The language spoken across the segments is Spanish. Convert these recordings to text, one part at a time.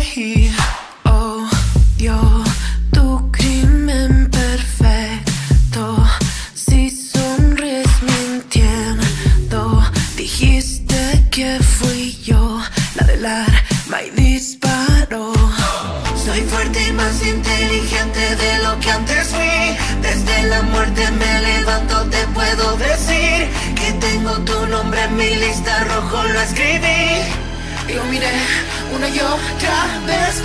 reír. Odio tu crimen perfecto. Si sonríes mintiendo, dijiste que fui yo la del arma y disparó. Soy fuerte y más inteligente de lo que antes fui. Desde la muerte me levanto, te puedo decir que tengo tu nombre en mi lista, rojo lo escribí. Y lo miré una y otra vez.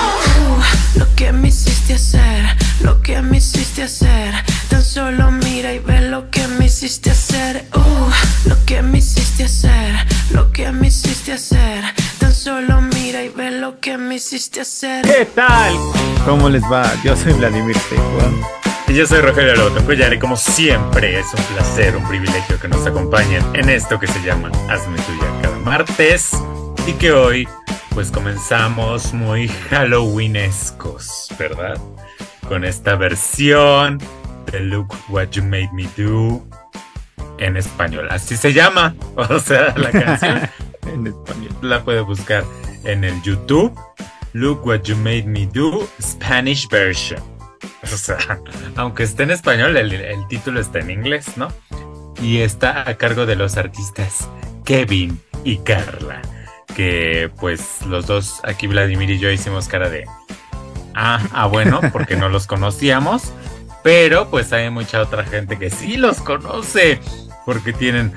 Lo que me hiciste hacer, lo que me hiciste hacer. Tan solo mira y ve lo que me hiciste hacer. Lo que me hiciste hacer, lo que me hiciste hacer. Tan solo mira y ve lo que me hiciste hacer. ¿Qué tal? ¿Cómo les va? Yo soy Vladimir Tejón. Y yo soy Rogelio Lobotomcoyar, y como siempre es un placer, un privilegio que nos acompañen en esto que se llama Hazme Tuya cada martes, y que hoy pues comenzamos muy halloweenescos, ¿verdad? Con esta versión de Look What You Made Me Do en español, así se llama, o sea, la canción En español. la puede buscar en el YouTube, Look What You Made Me Do Spanish Version. O sea, aunque esté en español, el título está en inglés, ¿no? Y está a cargo de los artistas Kevin y Carla, que pues los dos, aquí Vladimir y yo hicimos cara de bueno, porque no los conocíamos, pero pues hay mucha otra gente que sí los conoce, porque tienen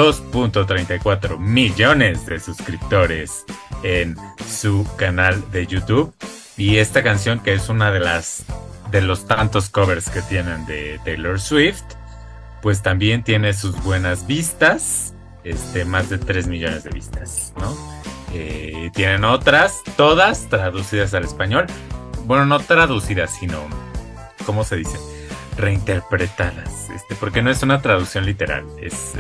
2.34 millones de suscriptores en su canal de YouTube. Y esta canción, que es una de los tantos covers que tienen de Taylor Swift, pues también tiene sus buenas vistas, más de 3 millones de vistas, ¿no? Tienen otras, todas traducidas al español. Bueno, no traducidas, sino, ¿cómo se dice? Reinterpretadas, porque no es una traducción literal, es,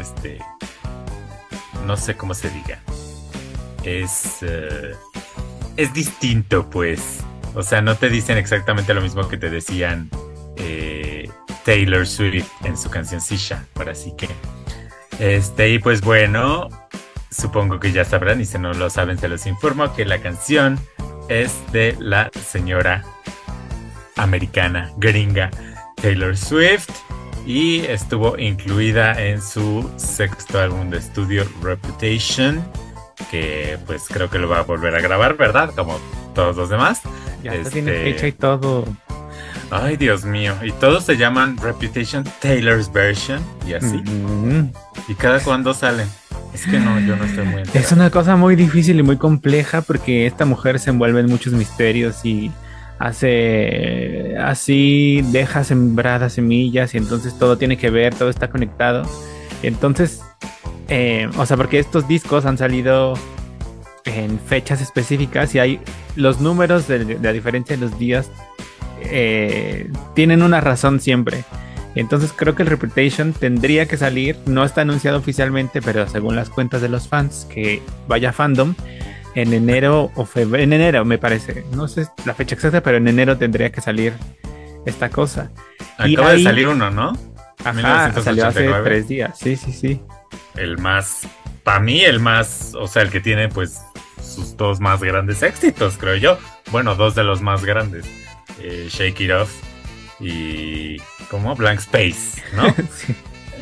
no sé cómo se diga. Es distinto, pues. O sea, no te dicen exactamente lo mismo que te decían Taylor Swift en su canción Sisha, por así que y pues bueno, supongo que ya sabrán, y si no lo saben se los informo, que la canción es de la señora americana, gringa, Taylor Swift, y estuvo incluida en su sexto álbum de estudio, Reputation, que pues creo que lo va a volver a grabar, ¿verdad? Como todos los demás. Ya tiene fecha y todo. Ay, Dios mío. Y todos se llaman Reputation Taylor's Version y así. Mm-hmm. ¿Y cada cuándo salen? Es que no, yo no estoy muy enterado. Es una cosa muy difícil y muy compleja, porque esta mujer se envuelve en muchos misterios y hace así, deja sembradas semillas, y entonces todo tiene que ver, todo está conectado. Entonces, o sea, porque estos discos han salido en fechas específicas y hay los números de la diferencia de los días tienen una razón siempre. Entonces creo que el Reputation tendría que salir, no está anunciado oficialmente, pero según las cuentas de los fans, que vaya fandom, en enero o febrero, en enero me parece, no sé la fecha exacta, pero en enero tendría que salir esta cosa. Acaba de salir uno, ¿no? Ajá, salió hace 3 días, sí. El más, para mí el más, o sea, el que tiene pues sus 2 más grandes éxitos, creo yo. Bueno, 2 de los más grandes, Shake It Off y ¿cómo? Blank Space, ¿no? Sí.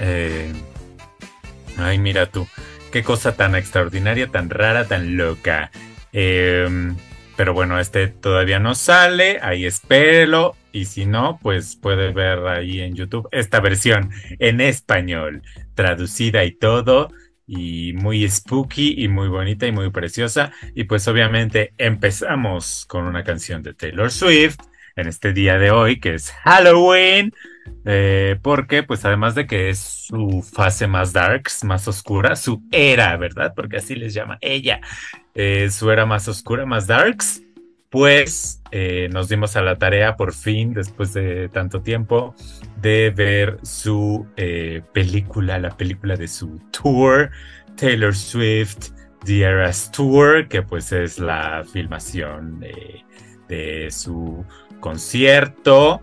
Ay, mira tú, qué cosa tan extraordinaria, tan rara, tan loca. Pero bueno, todavía no sale, ahí espérelo, y si no, pues puede ver ahí en YouTube esta versión en español, traducida y todo, y muy spooky y muy bonita y muy preciosa. Y pues obviamente empezamos con una canción de Taylor Swift en este día de hoy, que es Halloween, porque pues además de que es su fase más darks, más oscura, su era, ¿verdad? Porque así les llama ella, su era más oscura, más darks, pues nos dimos a la tarea por fin, después de tanto tiempo, de ver su película, la película de su tour, Taylor Swift The Eras Tour, que pues es la filmación de su concierto,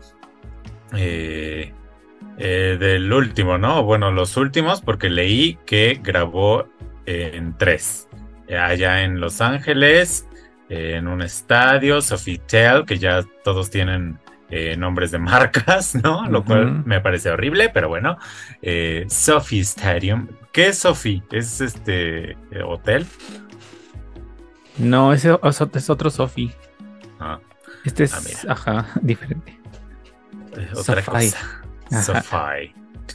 del último, ¿no? Bueno, los últimos, porque leí que grabó en 3, allá en Los Ángeles, en un estadio, Sofitel, que ya todos tienen nombres de marcas, ¿no? Lo cual me parece horrible, pero bueno. Sophie Stadium. ¿Qué es Sophie? ¿Es hotel? No, ese es otro Sofi. Ah, Este es, mira. ajá, diferente. Otra Sophie. cosa. Ajá. Sophie.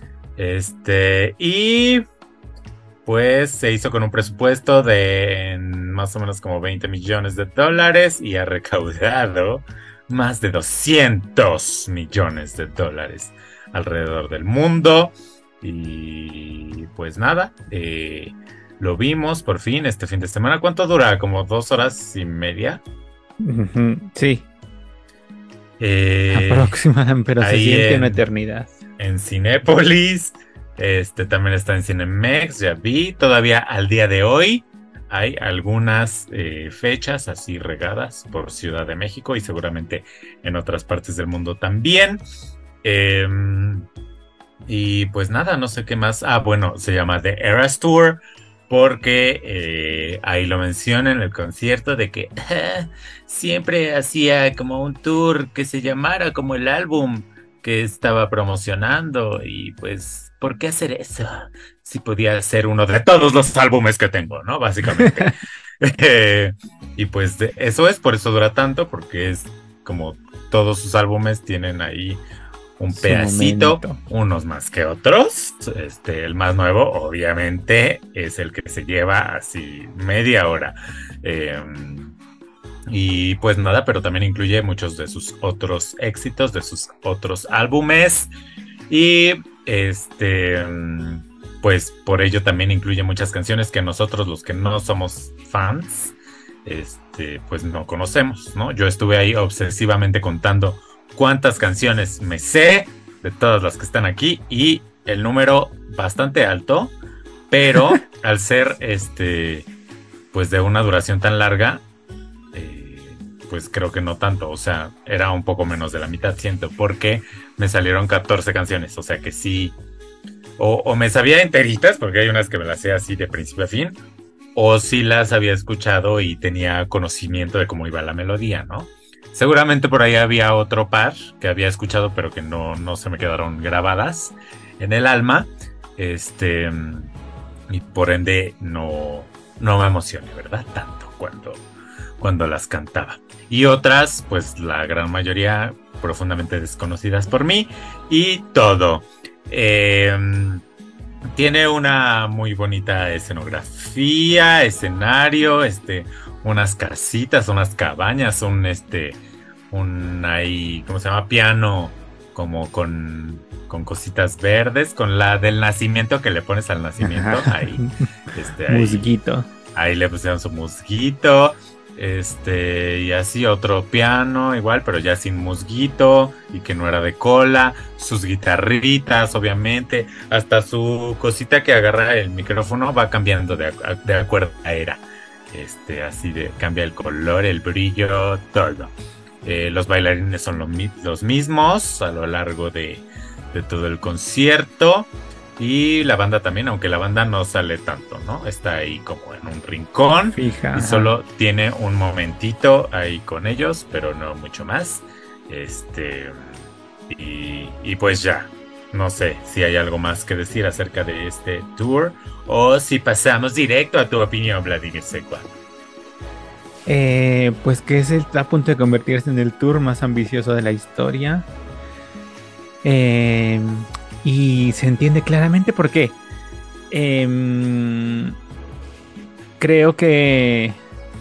Y pues se hizo con un presupuesto de más o menos como $20 millones y ha recaudado más de $200 millones alrededor del mundo. Y pues nada, lo vimos por fin este fin de semana. ¿Cuánto dura? ¿Como 2 horas y media? Sí, Eh, aproximadamente, pero se ahí siente una eternidad. en Cinépolis. También está en Cinemex, ya vi. Todavía al día de hoy hay algunas fechas así regadas por Ciudad de México y seguramente en otras partes del mundo también. Y pues nada, no sé qué más. Ah, bueno, se llama The Eras Tour porque ahí lo menciona en el concierto de que siempre hacía como un tour que se llamara como el álbum que estaba promocionando y pues, ¿por qué hacer eso? Si podía ser uno de todos los álbumes que tengo, ¿no? Básicamente. Y pues eso es, por eso dura tanto, porque es como todos sus álbumes tienen ahí un Su pedacito, momento. unos más que otros. El más nuevo, obviamente, es el que se lleva así media hora. Y pues nada, pero también incluye muchos de sus otros éxitos, de sus otros álbumes. Y pues por ello también incluye muchas canciones que nosotros, los que no somos fans, pues no conocemos, ¿no? Yo estuve ahí obsesivamente contando cuántas canciones me sé de todas las que están aquí y el número bastante alto, pero al ser pues de una duración tan larga, pues creo que no tanto, o sea, era un poco menos de la mitad, siento, porque me salieron 14 canciones, o sea que sí, o me sabía enteritas, porque hay unas que me las sé así de principio a fin, o sí las había escuchado y tenía conocimiento de cómo iba la melodía, ¿no? Seguramente por ahí había otro par que había escuchado, pero que no se me quedaron grabadas en el alma, y por ende no me emocioné, ¿verdad? Tanto cuando las cantaba. Y otras, pues la gran mayoría profundamente desconocidas por mí y todo. Tiene una muy bonita escenografía, escenario, unas casitas, unas cabañas, un ahí, ¿cómo se llama? Piano, como con cositas verdes, con la del nacimiento que le pones al nacimiento, ahí, Musguito. ahí le pusieron su musguito, y así otro piano igual, pero ya sin musguito y que no era de cola, sus guitarritas, obviamente, hasta su cosita que agarra el micrófono va cambiando de acuerdo a era, así de cambia el color, el brillo, todo. Los bailarines son los mismos a lo largo de todo el concierto. Y la banda también, aunque la banda no sale tanto, ¿no? Está ahí como en un rincón. Fija. Y solo tiene un momentito ahí con ellos, pero no mucho más. Y pues ya. No sé si hay algo más que decir acerca de este tour. O si pasamos directo a tu opinión, Vladimir Secua. Pues que está a punto de convertirse en el tour más ambicioso de la historia. Y se entiende claramente por qué. Creo que...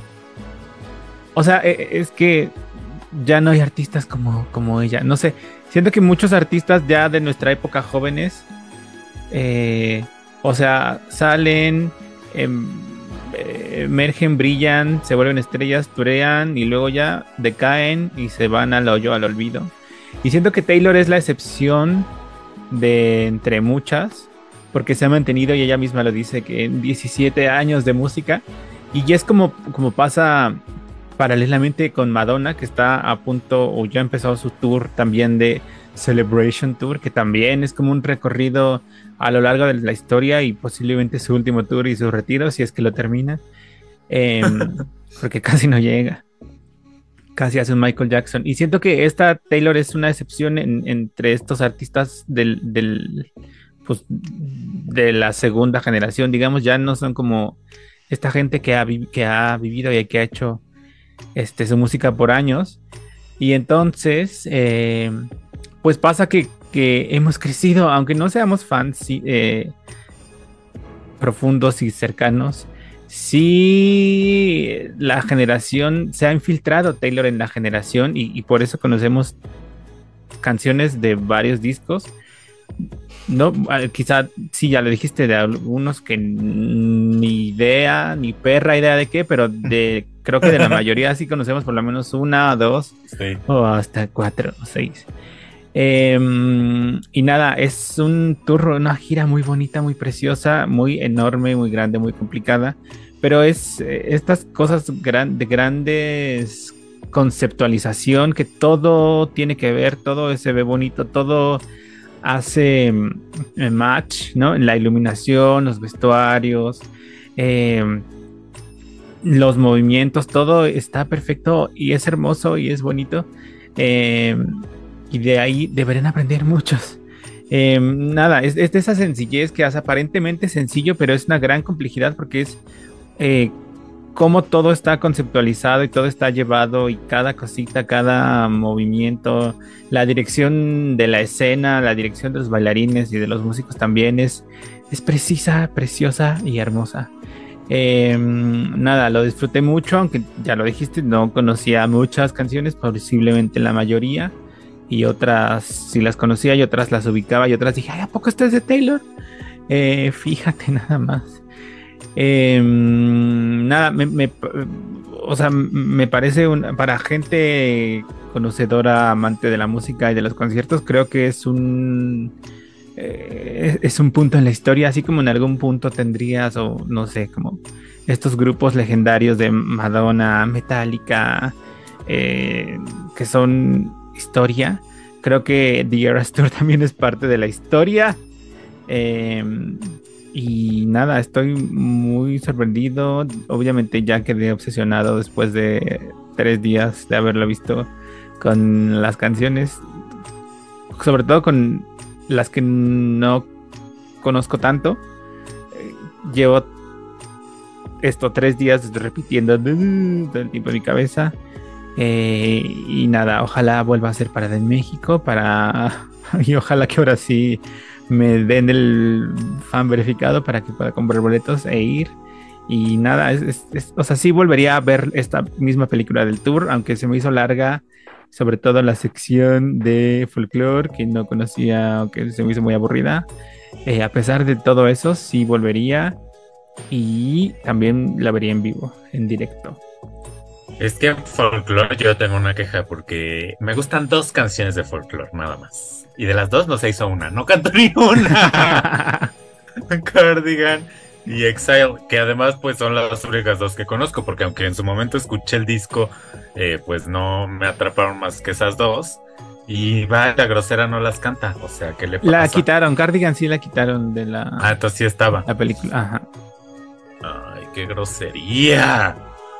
O sea, es que ya no hay artistas como ella. No sé, siento que muchos artistas ya de nuestra época jóvenes, o sea, salen, emergen, brillan, se vuelven estrellas, turean y luego ya decaen y se van al hoyo, al olvido. Y siento que Taylor es la excepción de entre muchas, porque se ha mantenido, y ella misma lo dice, que en 17 años de música, y ya es como pasa paralelamente con Madonna, que está a punto, o ya ha empezado su tour también de Celebration Tour, que también es como un recorrido a lo largo de la historia y posiblemente su último tour y su retiro, si es que lo termina, porque casi no llega. casi hace un Michael Jackson. Y siento que esta Taylor es una excepción entre estos artistas pues, de la segunda generación, digamos, ya no son como esta gente que ha vivido y que ha hecho su música por años. Y entonces, pues pasa que hemos crecido, aunque no seamos fans profundos y cercanos. Sí, la generación se ha infiltrado Taylor en la generación y por eso conocemos canciones de varios discos. No, quizá sí, ya lo dijiste, de algunos que ni idea, ni perra idea de qué, pero creo que de la mayoría sí conocemos por lo menos una o dos, sí, o hasta 4 o 6. Y nada, es un tour, una gira muy bonita, muy preciosa, muy enorme, muy grande, muy complicada, pero es estas cosas de grandes conceptualización, que todo tiene que ver, todo se ve bonito, todo hace match, ¿no? La iluminación, los vestuarios, los movimientos, todo está perfecto y es hermoso y es bonito. Y de ahí deberían aprender muchos. Nada, es de esa sencillez que hace aparentemente sencillo, pero es una gran complejidad porque es cómo todo está conceptualizado y todo está llevado y cada cosita, cada movimiento, la dirección de la escena, la dirección de los bailarines y de los músicos también es precisa, preciosa y hermosa. Nada, lo disfruté mucho, aunque ya lo dijiste, no conocía muchas canciones, posiblemente la mayoría, y otras sí las conocía y otras las ubicaba y otras dije, ay, ¿a poco esto es de Taylor? Fíjate nada más. Nada, o sea, me parece para gente conocedora, amante de la música y de los conciertos, creo que es un punto en la historia, así como en algún punto tendrías, o no sé, como estos grupos legendarios de Madonna, Metallica, que son historia. Creo que The Eras Tour también es parte de la historia. Y nada, estoy muy sorprendido. Obviamente ya quedé obsesionado después de 3 días de haberlo visto con las canciones, sobre todo con las que no conozco tanto. Llevo 3 días repitiendo todo el tiempo en mi cabeza. Y nada, ojalá vuelva a ser parada en México y ojalá que ahora sí me den el fan verificado para que pueda comprar boletos e ir. Y nada, o sea, sí volvería a ver esta misma película del tour, aunque se me hizo larga, sobre todo la sección de folclore que no conocía o que se me hizo muy aburrida. A pesar de todo eso, sí volvería y también la vería en vivo, en directo. Es que folclore yo tengo una queja porque me gustan 2 canciones de folclore nada más. Y de las 2 no se hizo una, no canto ni una. Cardigan y Exile, que además pues son las únicas 2 que conozco, porque aunque en su momento escuché el disco, pues no me atraparon más que esas 2. Y la grosera no las canta, o sea, ¿qué le pasa? La quitaron, Cardigan sí la quitaron de la... Ah, entonces sí estaba. La película, ajá. Ay, qué grosería.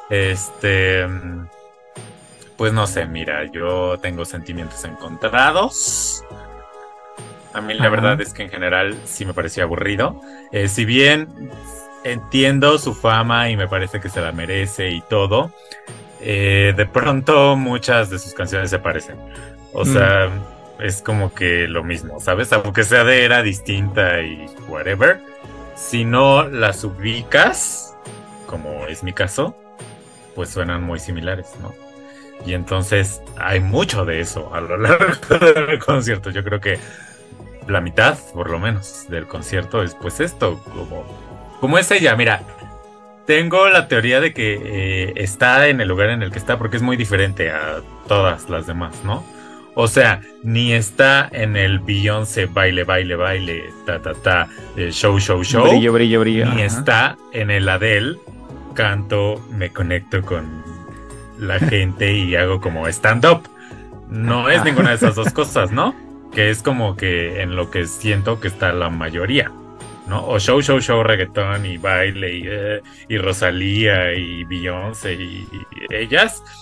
Pues no sé, mira, yo tengo sentimientos encontrados. A mí la verdad es que en general sí me parecía aburrido. Si bien entiendo su fama y me parece que se la merece y todo, de pronto muchas de sus canciones se parecen. O sea, es como que lo mismo, ¿sabes? Aunque sea de era distinta y whatever, si no las ubicas, como es mi caso, pues suenan muy similares, ¿no? Y entonces hay mucho de eso a lo largo del concierto. Yo creo que la mitad, por lo menos, del concierto es pues esto, como es ella. Mira, tengo la teoría de que está en el lugar en el que está porque es muy diferente a todas las demás, ¿no? O sea, ni está en el Beyoncé baile, baile, baile, show, show, show. Brillo, brillo, brillo. Ni está en el Adele, canto, me conecto con la gente y hago como stand-up. No es ninguna de esas 2 cosas, ¿no? Que es como que en lo que siento que está la mayoría, ¿no? O show, show, show, reggaetón y baile y Rosalía y Beyoncé y ellas.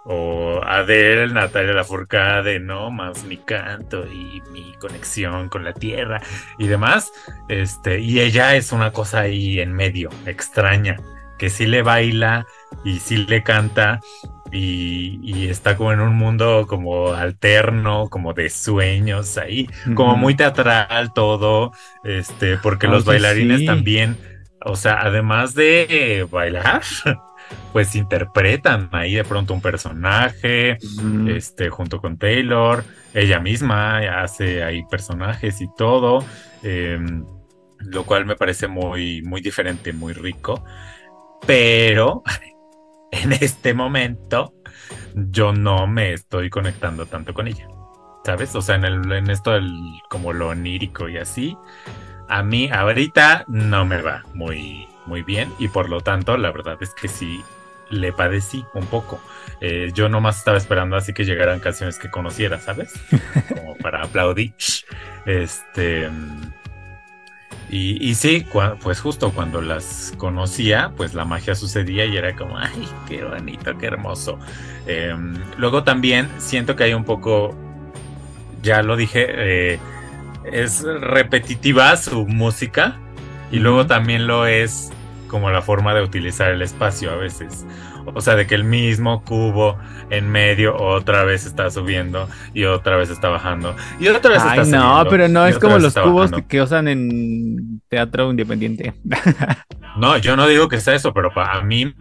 o Adele, Natalia Lafourcade, ¿no? Más mi canto y mi conexión con la tierra y demás. Y ella es una cosa ahí en medio, extraña, que sí le baila y sí le canta y está como en un mundo como alterno, como de sueños ahí, como muy teatral todo, porque los Oye, bailarines sí. también, o sea, además de bailar, pues interpretan ahí de pronto un personaje, Ujú. junto con Taylor, ella misma hace ahí personajes y todo, lo cual me parece muy, muy diferente, muy rico, pero en este momento yo no me estoy conectando tanto con ella, ¿sabes? O sea, en esto del, como lo onírico y así, a mí ahorita no me va muy, muy bien y por lo tanto la verdad es que sí le padecí un poco. Yo nomás estaba esperando así que llegaran canciones que conociera, ¿sabes? Como para aplaudir. Este... Y sí, pues justo cuando las conocía, pues la magia sucedía y era como, ay, qué bonito, qué hermoso. Luego también siento que hay un poco, ya lo dije, es repetitiva su música y luego también lo es como la forma de utilizar el espacio a veces. O sea, de que el mismo cubo en medio otra vez está subiendo y otra vez está bajando y otra vez Ay, está no, subiendo pero no y es otra como vez los está cubos bajando. que usan en teatro independiente. No, yo no digo que sea eso, pero a mí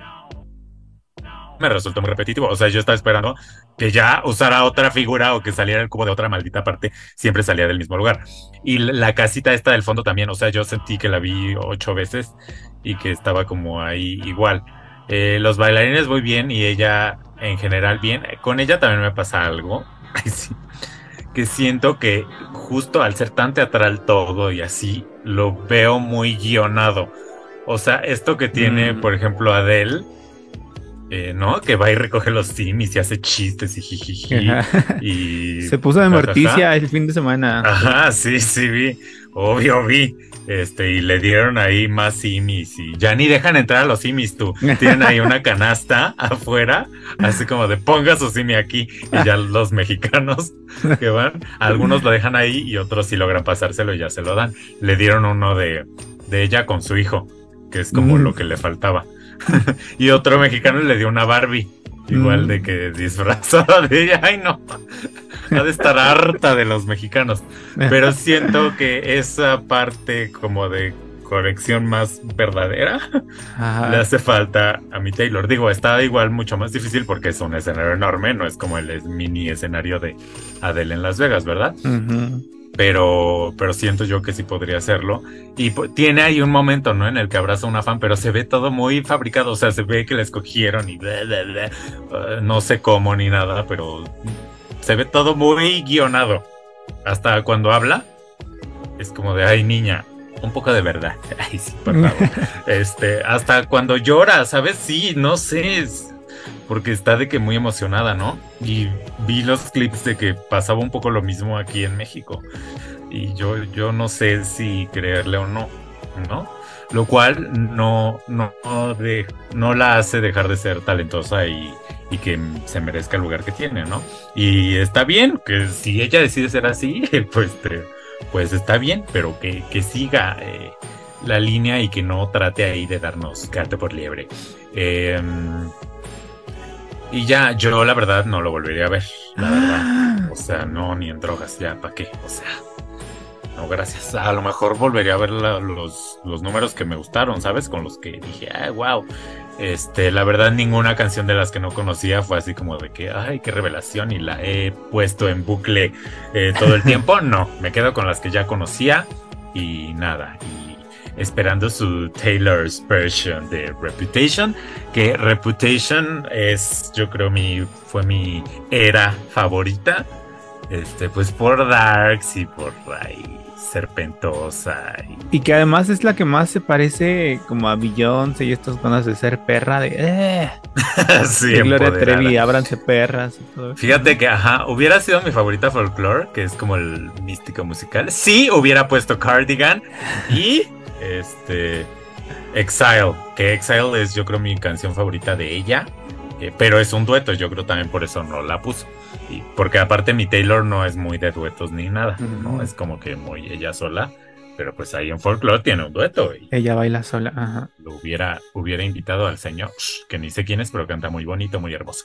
me resultó muy repetitivo. O sea, yo estaba esperando que ya usara otra figura o que saliera el cubo de otra maldita parte, siempre salía del mismo lugar. Y la casita esta del fondo también, o sea, yo sentí que la vi 8 veces y que estaba como ahí igual. Los bailarines muy bien y ella en general bien. Con ella también me pasa algo. Ay, sí, que siento que justo al ser tan teatral todo y así, lo veo muy guionado. O sea, esto que tiene, Mm, por ejemplo, Adele, ¿no? Que va y recoge los simis y hace chistes y jijiji ajá. y Se puso de jajaja. Morticia el fin de semana. Ajá, sí, sí vi, obvio vi. Y le dieron ahí más simis y ya ni dejan entrar a los simis tú. Tienen ahí una canasta afuera, así como de ponga su simi aquí y ya los mexicanos que van, algunos lo dejan ahí y otros sí logran pasárselo y ya se lo dan. Le dieron uno de ella con su hijo, que es como Mm, lo que le faltaba. Y otro mexicano le dio una Barbie, igual de mm. que disfrazada de ella. Ay, no, ha de estar harta de los mexicanos. Pero siento que esa parte como de conexión más verdadera le Ajá. hace falta a mi Taylor. Digo, está igual mucho más difícil porque es un escenario enorme, no es como el mini escenario de Adele en Las Vegas, ¿verdad? Ujú. Pero siento yo que sí podría hacerlo. Y tiene ahí un momento, ¿no? En el que abraza a una fan, pero se ve todo muy fabricado, o sea, se ve que la escogieron y bla, bla, bla. No sé cómo ni nada, pero se ve todo muy guionado. Hasta cuando habla, es como de, ay, niña, un poco de verdad. Ay, sí, por favor. Hasta cuando llora, ¿sabes? Sí, no sé, porque está de que muy emocionada, ¿no? Y vi los clips de que pasaba un poco lo mismo aquí en México. Y yo no sé si creerle o no, ¿no? Lo cual no la hace dejar de ser talentosa y que se merezca el lugar que tiene, ¿no? Y está bien, que si ella decide ser así, pues está bien, pero que siga la línea y que no trate ahí de darnos gato por liebre. Eh, y ya, yo la verdad no lo volvería a ver, la verdad. O sea, no, ni en drogas, ya, ¿para qué? O sea, no, gracias. A lo mejor volvería a ver los números que me gustaron, ¿sabes? Con los que dije, ay, wow. La verdad, ninguna canción de las que no conocía fue así como de que, ay, qué revelación, y la he puesto en bucle todo el tiempo. No, me quedo con las que ya conocía y nada. Y esperando su Taylor's version de Reputation, que Reputation es, yo creo, fue mi era favorita. Pues por Darks y por ahí Serpentosa. Y que además es la que más se parece como a Beyoncé y estas ganas de ser perra Sí, de Gloria Trevi, empoderada. ábranse perras y todo eso, Fíjate ¿no? que, ajá, hubiera sido mi favorita Folklore, que es como el místico musical. Sí, hubiera puesto Cardigan y Exile, que Exile es yo creo mi canción favorita de ella. Pero es un dueto, yo creo también por eso no la puso. Y porque aparte mi Taylor no es muy de duetos ni nada, ¿no? Es como que muy ella sola. Pero pues ahí en Folklore tiene un dueto. Y Ella baila sola, ajá. lo hubiera invitado al señor, que ni sé quién es, pero canta muy bonito, muy hermoso.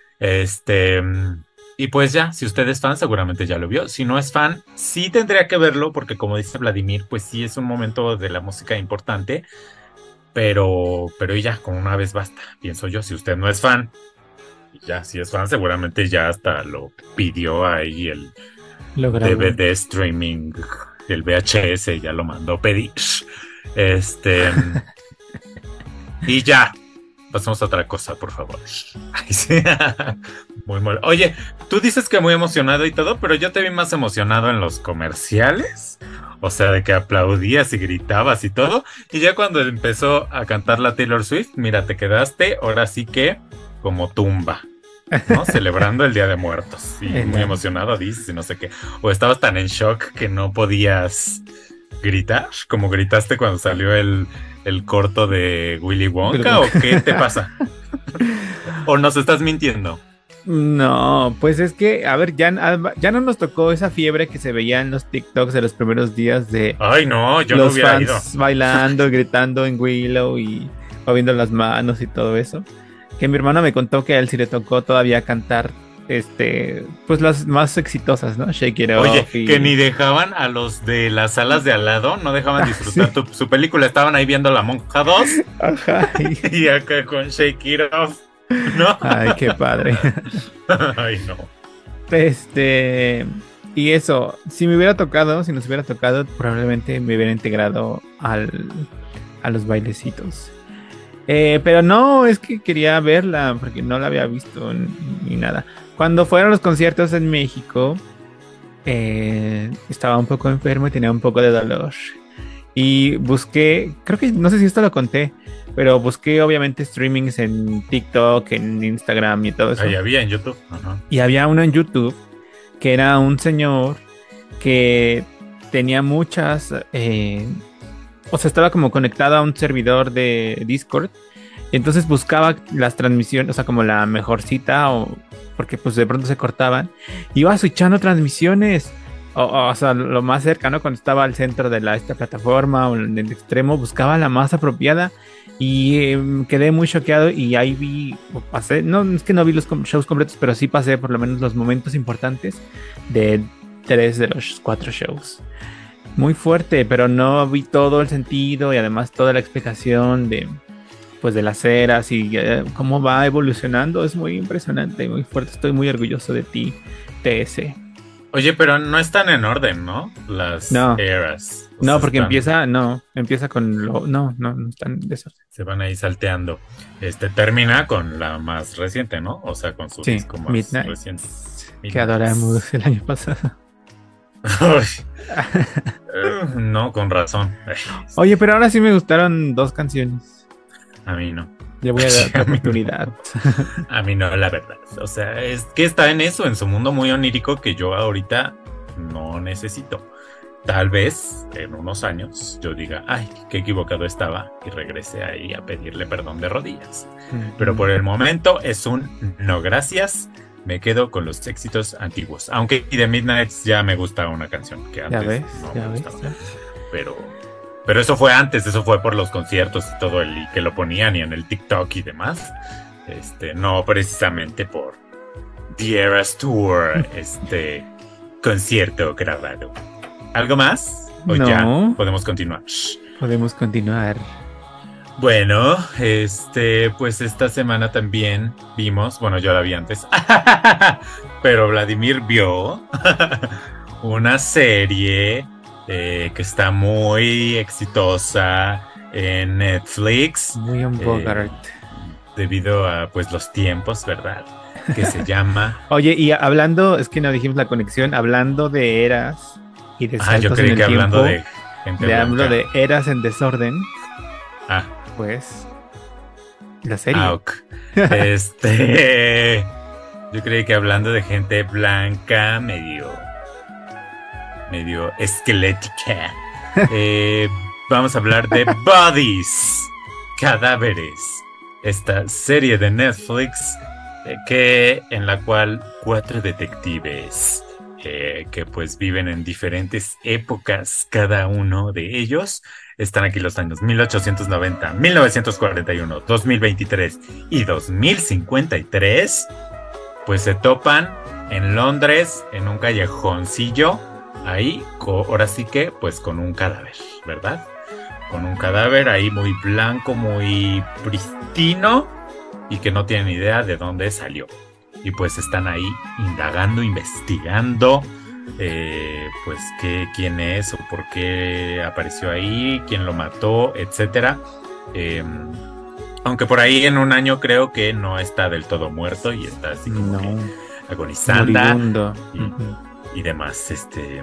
Y pues ya, si usted es fan, seguramente ya lo vio. Si no es fan, sí tendría que verlo, porque como dice Vladimir, pues sí es un momento de la música importante. Pero ya, con una vez basta, pienso yo. Si usted no es fan, y ya, si es fan, seguramente ya hasta lo pidió ahí el Lo grabó. DVD streaming, el VHS, ya lo mandó pedir. Y ya, pasemos a otra cosa, por favor. Ay, sí. Muy mal. Oye, tú dices que muy emocionado y todo, pero yo te vi más emocionado en los comerciales. O sea, de que aplaudías y gritabas y todo. Y ya cuando empezó a cantar la Taylor Swift, mira, te quedaste ahora sí que como tumba, ¿no? Celebrando el Día de Muertos. Y muy emocionado, dices, y no sé qué. O estabas tan en shock que no podías gritar, como gritaste cuando salió el corto de Willy Wonka, ¿o qué te pasa? ¿O nos estás mintiendo? No, pues es que, a ver, ya no nos tocó esa fiebre que se veía en los TikToks de los primeros días de Ay, no, yo los no hubiera fans ido. bailando y gritando en Willow y moviendo las manos y todo eso. Que mi hermano me contó que a él sí le tocó todavía cantar, pues las más exitosas, ¿no? Shake It Oye, Off y... que ni dejaban a los de las salas de al lado, no dejaban disfrutar sí. su película, estaban ahí viendo La Monja 2 Ajá. y acá con Shake It Off, ¿no? Ay, qué padre. Ay, no. Y eso, si nos hubiera tocado, probablemente me hubiera integrado a los bailecitos. Pero no, es que quería verla porque no la había visto ni nada. Cuando fueron los conciertos en México, estaba un poco enfermo y tenía un poco de dolor. Y busqué, creo que, no sé si esto lo conté, pero busqué obviamente streamings en TikTok, en Instagram y todo eso. Ahí había en YouTube. Ajá. Y había uno en YouTube que era un señor que tenía muchas... o sea, estaba como conectado a un servidor de Discord. Y entonces buscaba las transmisiones, o sea, como la mejor cita, porque pues de pronto se cortaban. Iba switchando transmisiones. O sea, lo más cercano cuando estaba al centro de esta plataforma o en el extremo, buscaba la más apropiada. Y quedé muy choqueado y ahí pasé, no es que no vi los shows completos, pero sí pasé por lo menos los momentos importantes de 3 de los 4 shows. Muy fuerte, pero no vi todo el sentido y además toda la explicación de las eras y cómo va evolucionando. Es muy impresionante, muy fuerte. Estoy muy orgulloso de ti, TS. Oye, pero no están en orden, ¿no? Las eras. No, porque empieza con no están de eso. Se van ahí salteando. Termina con la más reciente, ¿no? O sea, con su disco más Midnight, reciente. Que adoramos el año pasado. No, con razón. Oye, pero ahora sí me gustaron 2 canciones. A mí no. Le voy a dar otra oportunidad. A mí no, la verdad. O sea, es que está en eso, en su mundo muy onírico que yo ahorita no necesito. Tal vez en unos años yo diga, ay, qué equivocado estaba y regrese ahí a pedirle perdón de rodillas. Pero por el momento es un no gracias. Me quedo con los éxitos antiguos. Aunque de Midnight ya me gusta una canción que antes no me gustaba. Pero eso fue antes, eso fue por los conciertos y todo y que lo ponían y en el TikTok y demás. No precisamente por The Eras Tour, concierto grabado. ¿Algo más? ¿O no. Ya podemos continuar? Podemos continuar. Bueno, pues esta semana también vimos, bueno, yo la vi antes, pero Vladimir vio una serie que está muy exitosa en Netflix. Muy on Bogart. Debido a, pues, los tiempos, ¿verdad? Que se llama... Oye, y hablando, es que no dijimos la conexión, hablando de eras y de saltos yo creí en el que tiempo, hablando de gente hablo de eras en desorden. Pues la serie. Yo creí que hablando de gente blanca medio esquelética. Vamos a hablar de Bodies, cadáveres esta serie de Netflix en la cual 4 detectives que pues viven en diferentes épocas, cada uno de ellos están aquí los años 1890, 1941, 2023 y 2053, pues se topan en Londres, en un callejoncillo, ahí, ahora sí que, pues con un cadáver, ¿verdad? Con un cadáver ahí muy blanco, muy pristino, y que no tienen idea de dónde salió. Y pues están ahí indagando, investigando, pues quién es o por qué apareció ahí, quién lo mató, etcétera. Aunque por ahí en un año creo que no está del todo muerto y está así como que agonizando y demás.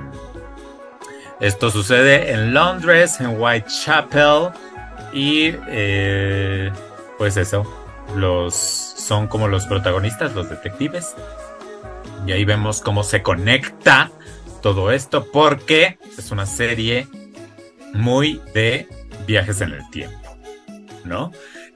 Esto sucede en Londres, en Whitechapel, y pues eso, son como los protagonistas, los detectives, y ahí vemos cómo se conecta todo esto, porque es una serie muy de viajes en el tiempo, ¿no?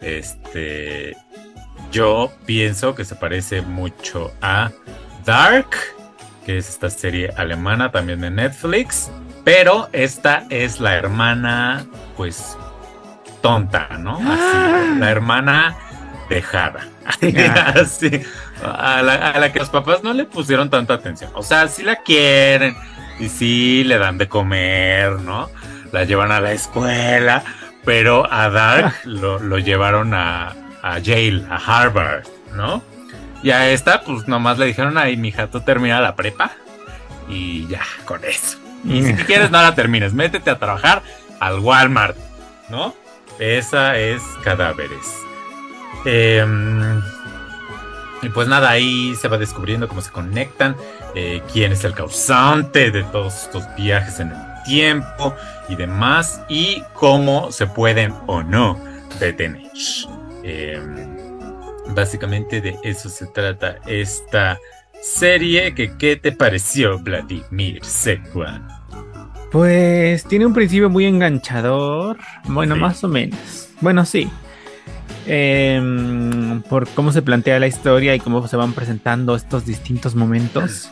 Yo pienso que se parece mucho a Dark, que es esta serie alemana también de Netflix, pero esta es la hermana, pues, tonta, ¿no? Así, la hermana dejada. Así, a la que los papás no le pusieron tanta atención. O sea, sí la quieren y sí le dan de comer, ¿no? La llevan a la escuela, pero a Dark lo llevaron a Yale, a Harvard, ¿no? Y a esta, pues nomás le dijeron, ay, mija, tú termina la prepa y ya, con eso. Y si quieres, no la termines, métete a trabajar al Walmart, ¿no? Esa es Cadáveres. Y pues nada, ahí se va descubriendo cómo se conectan, quién es el causante de todos estos viajes en el tiempo y demás, y cómo se pueden o no detener. Básicamente de eso se trata esta serie. ¿Qué te pareció, Vladimir Secua? Pues tiene un principio muy enganchador. Bueno, sí. Más o menos. Bueno, sí. Por cómo se plantea la historia y cómo se van presentando estos distintos momentos.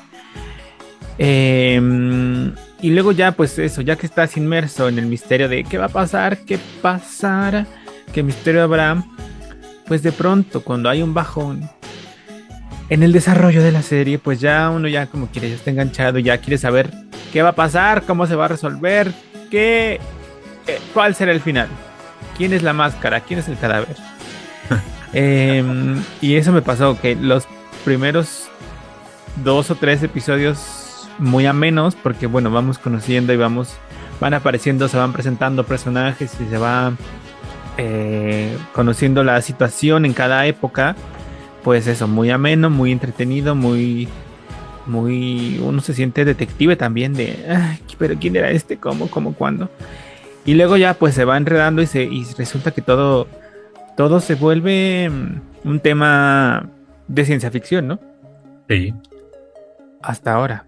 Y luego ya, pues eso, ya que estás inmerso en el misterio de qué va a pasar, qué pasará, qué misterio habrá, pues de pronto, cuando hay un bajón en el desarrollo de la serie, pues ya uno ya como quiere, ya está enganchado, ya quiere saber qué va a pasar, cómo se va a resolver, cuál será el final, quién es la máscara, quién es el cadáver. Y eso me pasó, que los primeros 2 o 3 episodios muy amenos, porque bueno, vamos conociendo y van apareciendo, se van presentando personajes y se va conociendo la situación en cada época. Pues eso, muy ameno, muy entretenido, muy uno se siente detective también de, pero ¿quién era este? ¿Cómo? ¿Cuándo? Y luego ya pues se va enredando y resulta que todo se vuelve un tema de ciencia ficción, ¿no? Sí. Hasta ahora.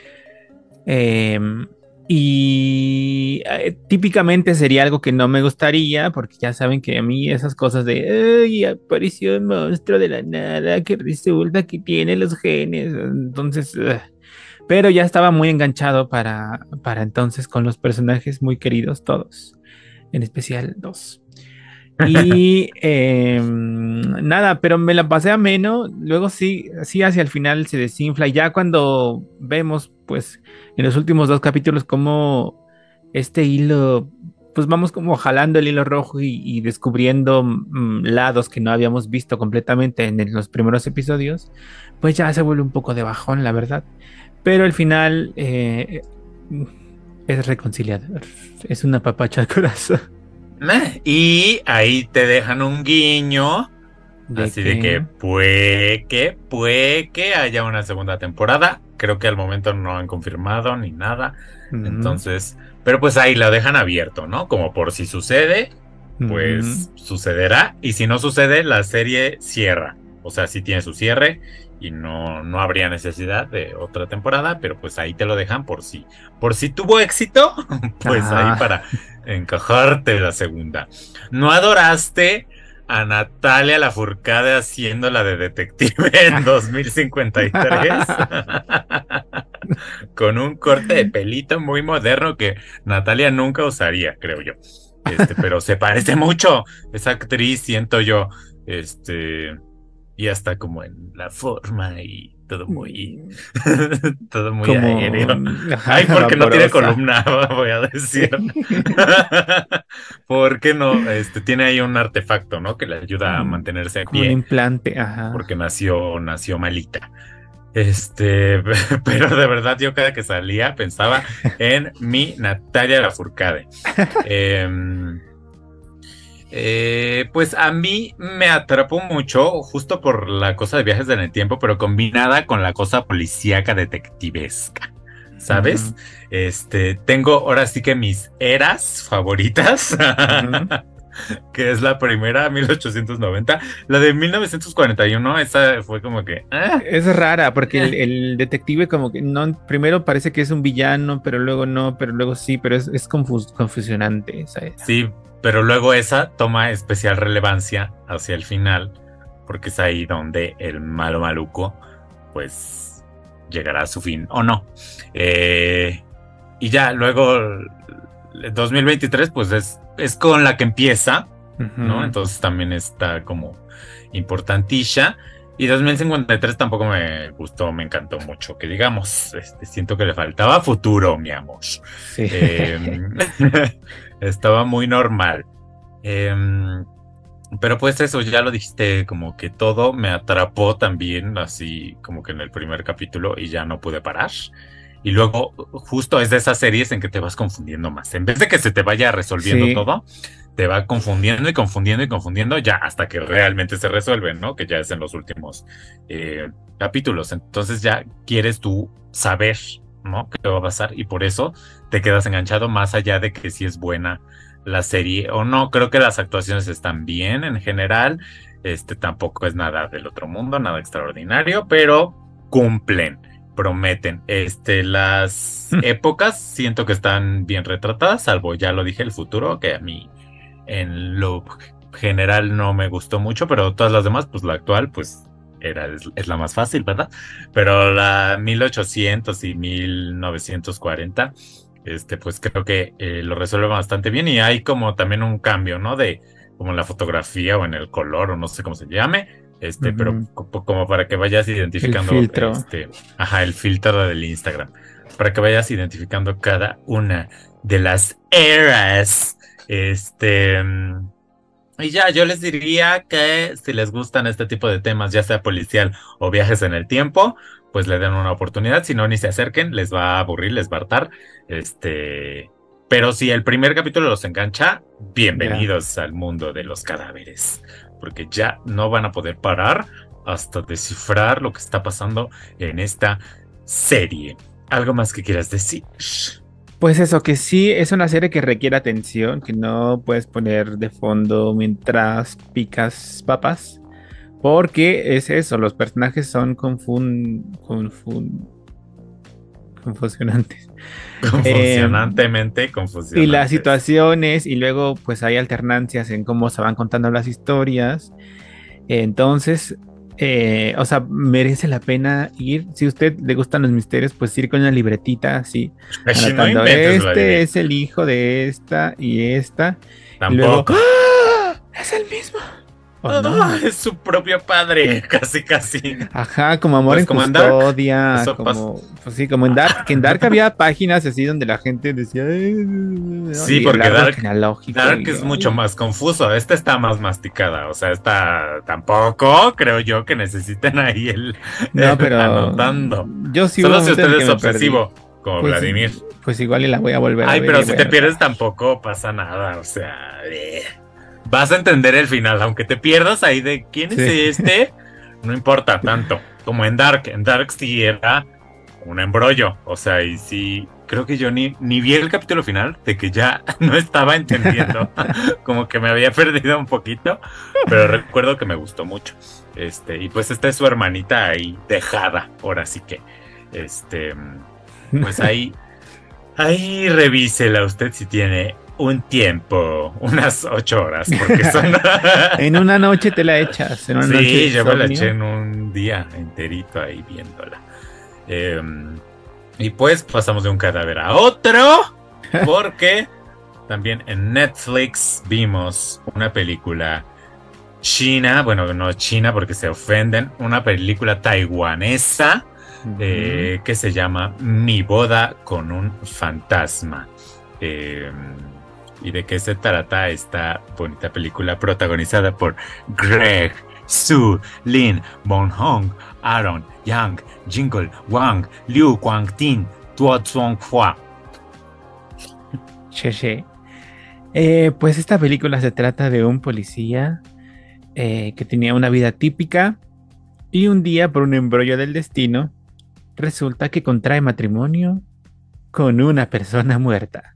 Y típicamente sería algo que no me gustaría, porque ya saben que a mí esas cosas de ¡ay, apareció un monstruo de la nada que resulta que tiene los genes! Entonces, pero ya estaba muy enganchado para entonces con los personajes muy queridos todos, en especial 2. Y nada, pero me la pasé ameno. Luego sí hacia el final se desinfla. Y ya cuando vemos, pues, en los últimos 2 capítulos, como este hilo, pues vamos como jalando el hilo rojo y descubriendo lados que no habíamos visto completamente en los primeros episodios, pues ya se vuelve un poco de bajón, la verdad. Pero el final es reconciliador. Es una papacha al corazón. Y ahí te dejan un guiño así de que puede que haya una segunda temporada. Creo que al momento no han confirmado ni nada. Entonces, pero pues ahí lo dejan abierto, ¿no? Como por si sucede, pues sucederá. Y si no sucede, la serie cierra. O sea, sí tiene su cierre y no habría necesidad de otra temporada, pero pues ahí te lo dejan por si tuvo éxito, pues ahí para encajarte la segunda. ¿No adoraste a Natalia Lafourcade haciendo la de detective en 2053 con un corte de pelito muy moderno que Natalia nunca usaría, creo yo. Pero se parece mucho esa actriz, siento yo, y hasta como en la forma y todo muy todo muy Como, aéreo. ajá, Ay, porque no tiene vaporosa. columna, voy a decir. Porque no, tiene ahí un artefacto, ¿no? Que le ayuda a mantenerse de Como un pie, implante, ajá. porque nació malita. Pero de verdad yo cada que salía pensaba en mi Natalia Lafourcade. Pues a mí me atrapó mucho justo por la cosa de viajes en el tiempo, pero combinada con la cosa policíaca detectivesca, ¿sabes? Tengo ahora sí que mis eras favoritas, que es la primera, 1890, la de 1941, esa fue como que... Es rara porque el detective como que no, primero parece que es un villano, pero luego no, pero luego sí, pero es confusionante esa era. Sí, pero luego esa toma especial relevancia hacia el final, porque es ahí donde el malo maluco, pues, llegará a su fin, o no. Y ya, luego, 2023, pues es con la que empieza, ¿no? Entonces también está como importantilla. Y 2053 tampoco me gustó, me encantó mucho, que digamos, siento que le faltaba futuro, mi amor. Sí. Estaba muy normal. Pero pues eso, ya lo dijiste, como que todo me atrapó también, así como que en el primer capítulo y ya no pude parar. Y luego justo es de esas series en que te vas confundiendo más. En vez de que se te vaya resolviendo todo, te va confundiendo y confundiendo y confundiendo ya hasta que realmente se resuelve, ¿no? Que ya es en los últimos capítulos. Entonces ya quieres tú saber, ¿no? ¿Qué va a pasar? Y por eso te quedas enganchado más allá de que si es buena la serie o no. Creo que las actuaciones están bien en general. Tampoco es nada del otro mundo, nada extraordinario, pero cumplen, prometen. Las épocas siento que están bien retratadas, salvo, ya lo dije, el futuro, que a mí en lo general no me gustó mucho, pero todas las demás, pues la actual, pues es la más fácil, ¿verdad? Pero la 1800 y 1940, pues creo que lo resuelve bastante bien y hay como también un cambio, ¿no? De como en la fotografía o en el color o no sé cómo se llame, pero como para que vayas identificando el filtro. El filtro del Instagram, para que vayas identificando cada una de las eras. Y ya, yo les diría que si les gustan este tipo de temas, ya sea policial o viajes en el tiempo, pues le den una oportunidad. Si no, ni se acerquen, les va a aburrir, les va a hartar. Pero si el primer capítulo los engancha, bienvenidos al mundo de los cadáveres, porque ya no van a poder parar hasta descifrar lo que está pasando en esta serie. ¿Algo más que quieras decir? Pues eso, que sí es una serie que requiere atención, que no puedes poner de fondo mientras picas papas, porque es eso, los personajes son confusionantes. Confusionantemente confusionantes. Y las situaciones, y luego pues hay alternancias en cómo se van contando las historias. Entonces, o sea, merece la pena ir. Si a usted le gustan los misterios, pues ir con una libretita así, anotando, No es el hijo de esta y esta. Tampoco. Y luego, ¡ah! Es el mismo. Oh, no. Es su propio padre, casi. Ajá, como Amor en Custodia, como, pues sí, como en Dark, que en Dark había páginas así donde la gente decía, sí, porque Dark es mucho más confuso, esta está más masticada, o sea, esta tampoco creo yo que necesiten ahí pero anotando. Yo sí. Solo si usted es obsesivo, como pues, Vladimir. Pues igual y la voy a volver a ver. Ay, pero si te pierdes tampoco pasa nada, o sea, vas a entender el final, aunque te pierdas ahí de quién es no importa tanto. Como en Dark sí era un embrollo, o sea, y sí, creo que yo ni vi el capítulo final, de que ya no estaba entendiendo, como que me había perdido un poquito, pero recuerdo que me gustó mucho. Y pues esta es su hermanita ahí dejada, ahora sí que, pues ahí revísela usted si tiene un tiempo, unas 8 horas, porque son... En una noche te la echas, en una noche de Sí, yo me la insomnio. eché en un día enterito ahí viéndola. Y pues pasamos de un cadáver a otro, porque también en Netflix vimos una película china, bueno, no china porque se ofenden, una película taiwanesa que se llama Mi boda con un fantasma. ¿Y de qué se trata esta bonita película protagonizada por Greg, Su, Lin, Bon Hong, Aaron, Yang, Jingle, Wang, Liu Guangtin, Tuo Hua? Che, che. Pues esta película se trata de un policía que tenía una vida típica y un día, por un embrollo del destino, resulta que contrae matrimonio con una persona muerta.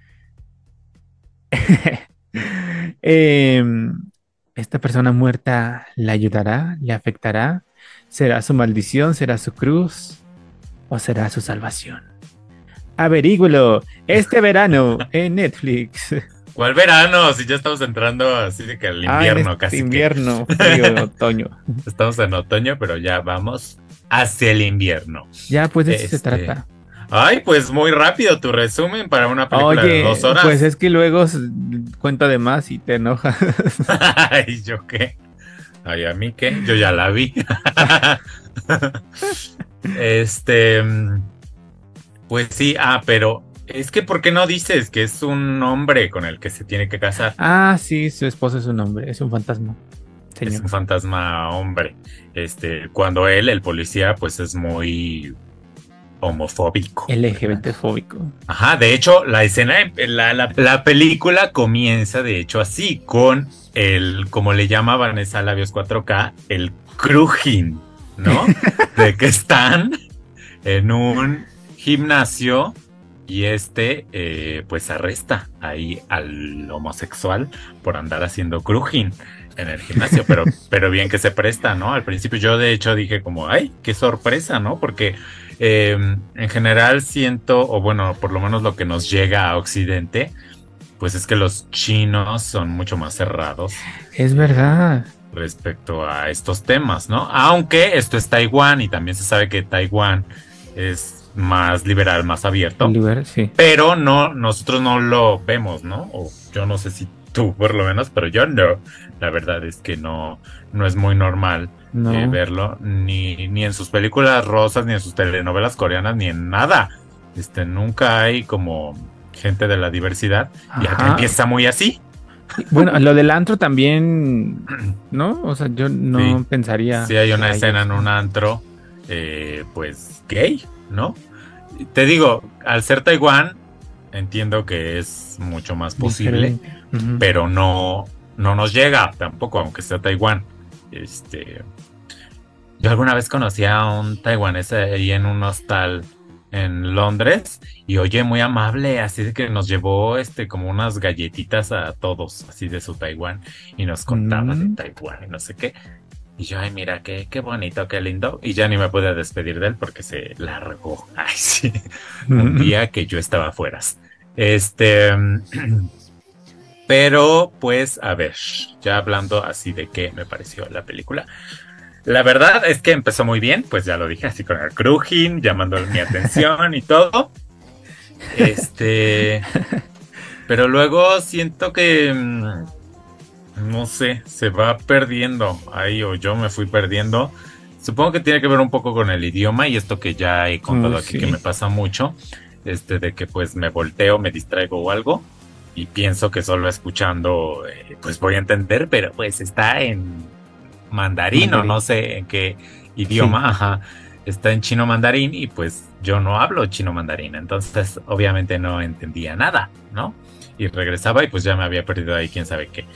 Em, Esta persona muerta le ayudará, le afectará. ¿Será su maldición? ¿Será su cruz? ¿O será su salvación? Averígüelo este verano en Netflix. ¿Cuál verano? Si ya estamos entrando así de que al En invierno, este casi invierno, frío, otoño. que estamos en otoño, pero ya vamos hacia el invierno. Ya, pues de eso se trata. Ay, pues muy rápido tu resumen para una película de Oye, 2 horas. pues es que luego cuento de más y te enojas. Ay, ¿yo qué? Ay, ¿a mí qué? Yo ya la vi. Pues sí, pero es que ¿por qué no dices que es un hombre con el que se tiene que casar? Ah, sí, su esposo es un hombre, es un fantasma. Señor. Es un fantasma hombre. Cuando él, el policía, pues es muy homofóbico. LGBT fóbico. Ajá, de hecho, la escena, la película comienza de hecho así, con el, como le llama Vanessa Labios 4K, el crujín, ¿no? De que están en un gimnasio y pues arresta ahí al homosexual por andar haciendo crujín en el gimnasio, pero bien que se presta, ¿no? Al principio yo de hecho dije como, ay, qué sorpresa, ¿no? Porque en general siento, o bueno, por lo menos lo que nos llega a Occidente, pues es que los chinos son mucho más cerrados. Es verdad. Respecto a estos temas, ¿no? Aunque esto es Taiwán y también se sabe que Taiwán es más liberal, más abierto. Sí. Pero no, nosotros no lo vemos, ¿no? O yo no sé si tú por lo menos, pero yo no. La verdad es que no es muy normal verlo, ni en sus películas rosas, ni en sus telenovelas coreanas, ni en nada. Nunca hay como gente de la diversidad. Y acá empieza muy así. Bueno, lo del antro también, ¿no? O sea, yo no pensaría. Sí, hay una escena en un antro, pues gay, ¿no? Te digo, al ser Taiwán, entiendo que es mucho más posible, pero no nos llega tampoco, aunque sea Taiwán. Yo alguna vez conocí a un taiwanés ahí en un hostal en Londres y oye, muy amable, así de que nos llevó como unas galletitas a todos, así de su Taiwán, y nos contaba de Taiwán y no sé qué. Y yo, ay, mira, qué bonito, qué lindo. Y ya ni me pude despedir de él porque se largó. Ay, sí. Un día que yo estaba afuera. Pero, pues, a ver, ya hablando así de qué me pareció la película. La verdad es que empezó muy bien, pues ya lo dije, así con el crujín, llamando mi atención y todo. Pero luego siento que, no sé, se va perdiendo ahí, o yo me fui perdiendo. Supongo que tiene que ver un poco con el idioma y esto que ya he contado aquí, que me pasa mucho, de que pues me volteo, me distraigo o algo y pienso que solo escuchando pues voy a entender, pero pues está en mandarín o no sé en qué idioma, ajá, está en chino mandarín y pues yo no hablo chino mandarín, entonces obviamente no entendía nada, ¿no? Y regresaba y pues ya me había perdido ahí quién sabe qué.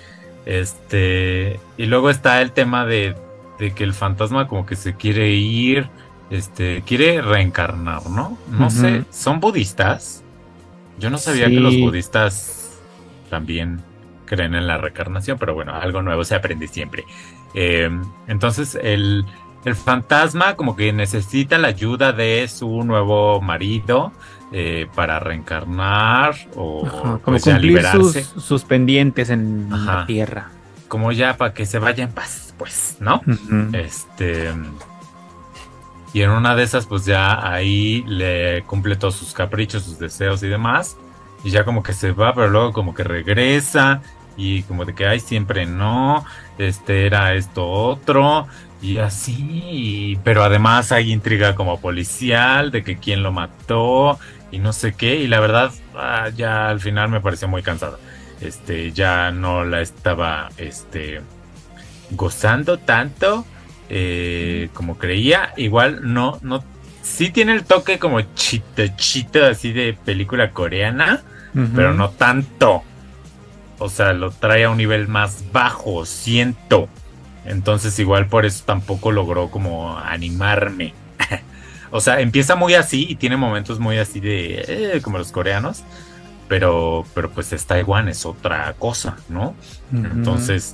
Y luego está el tema de que el fantasma como que se quiere ir, quiere reencarnar, ¿no? No sé, ¿son budistas? Yo no sabía que los budistas también creen en la reencarnación, pero bueno, algo nuevo se aprende siempre. Entonces el fantasma como que necesita la ayuda de su nuevo marido, para reencarnar o Ajá, como pues ya cumplir liberarse. sus pendientes en la Ajá. tierra. Como ya para que se vaya en paz, pues, ¿no? Ujú. Este, y en una de esas, pues ya ahí le cumple todos sus caprichos, sus deseos y demás. Y ya como que se va, pero luego como que regresa. Y como de que, ay, siempre no. Era esto otro. Y así. Pero además hay intriga como policial de que quién lo mató. Y no sé qué. Y la verdad, ya al final me pareció muy cansada. Ya no la estaba, gozando tanto como creía. Igual no, sí tiene el toque como chito así de película coreana, pero Ujú. no tanto. O sea, lo trae a un nivel más bajo, siento. Entonces igual por eso tampoco logró como animarme. O sea, empieza muy así y tiene momentos muy así de como los coreanos, pero pues es Taiwán, es otra cosa, ¿no? Ujú. Entonces,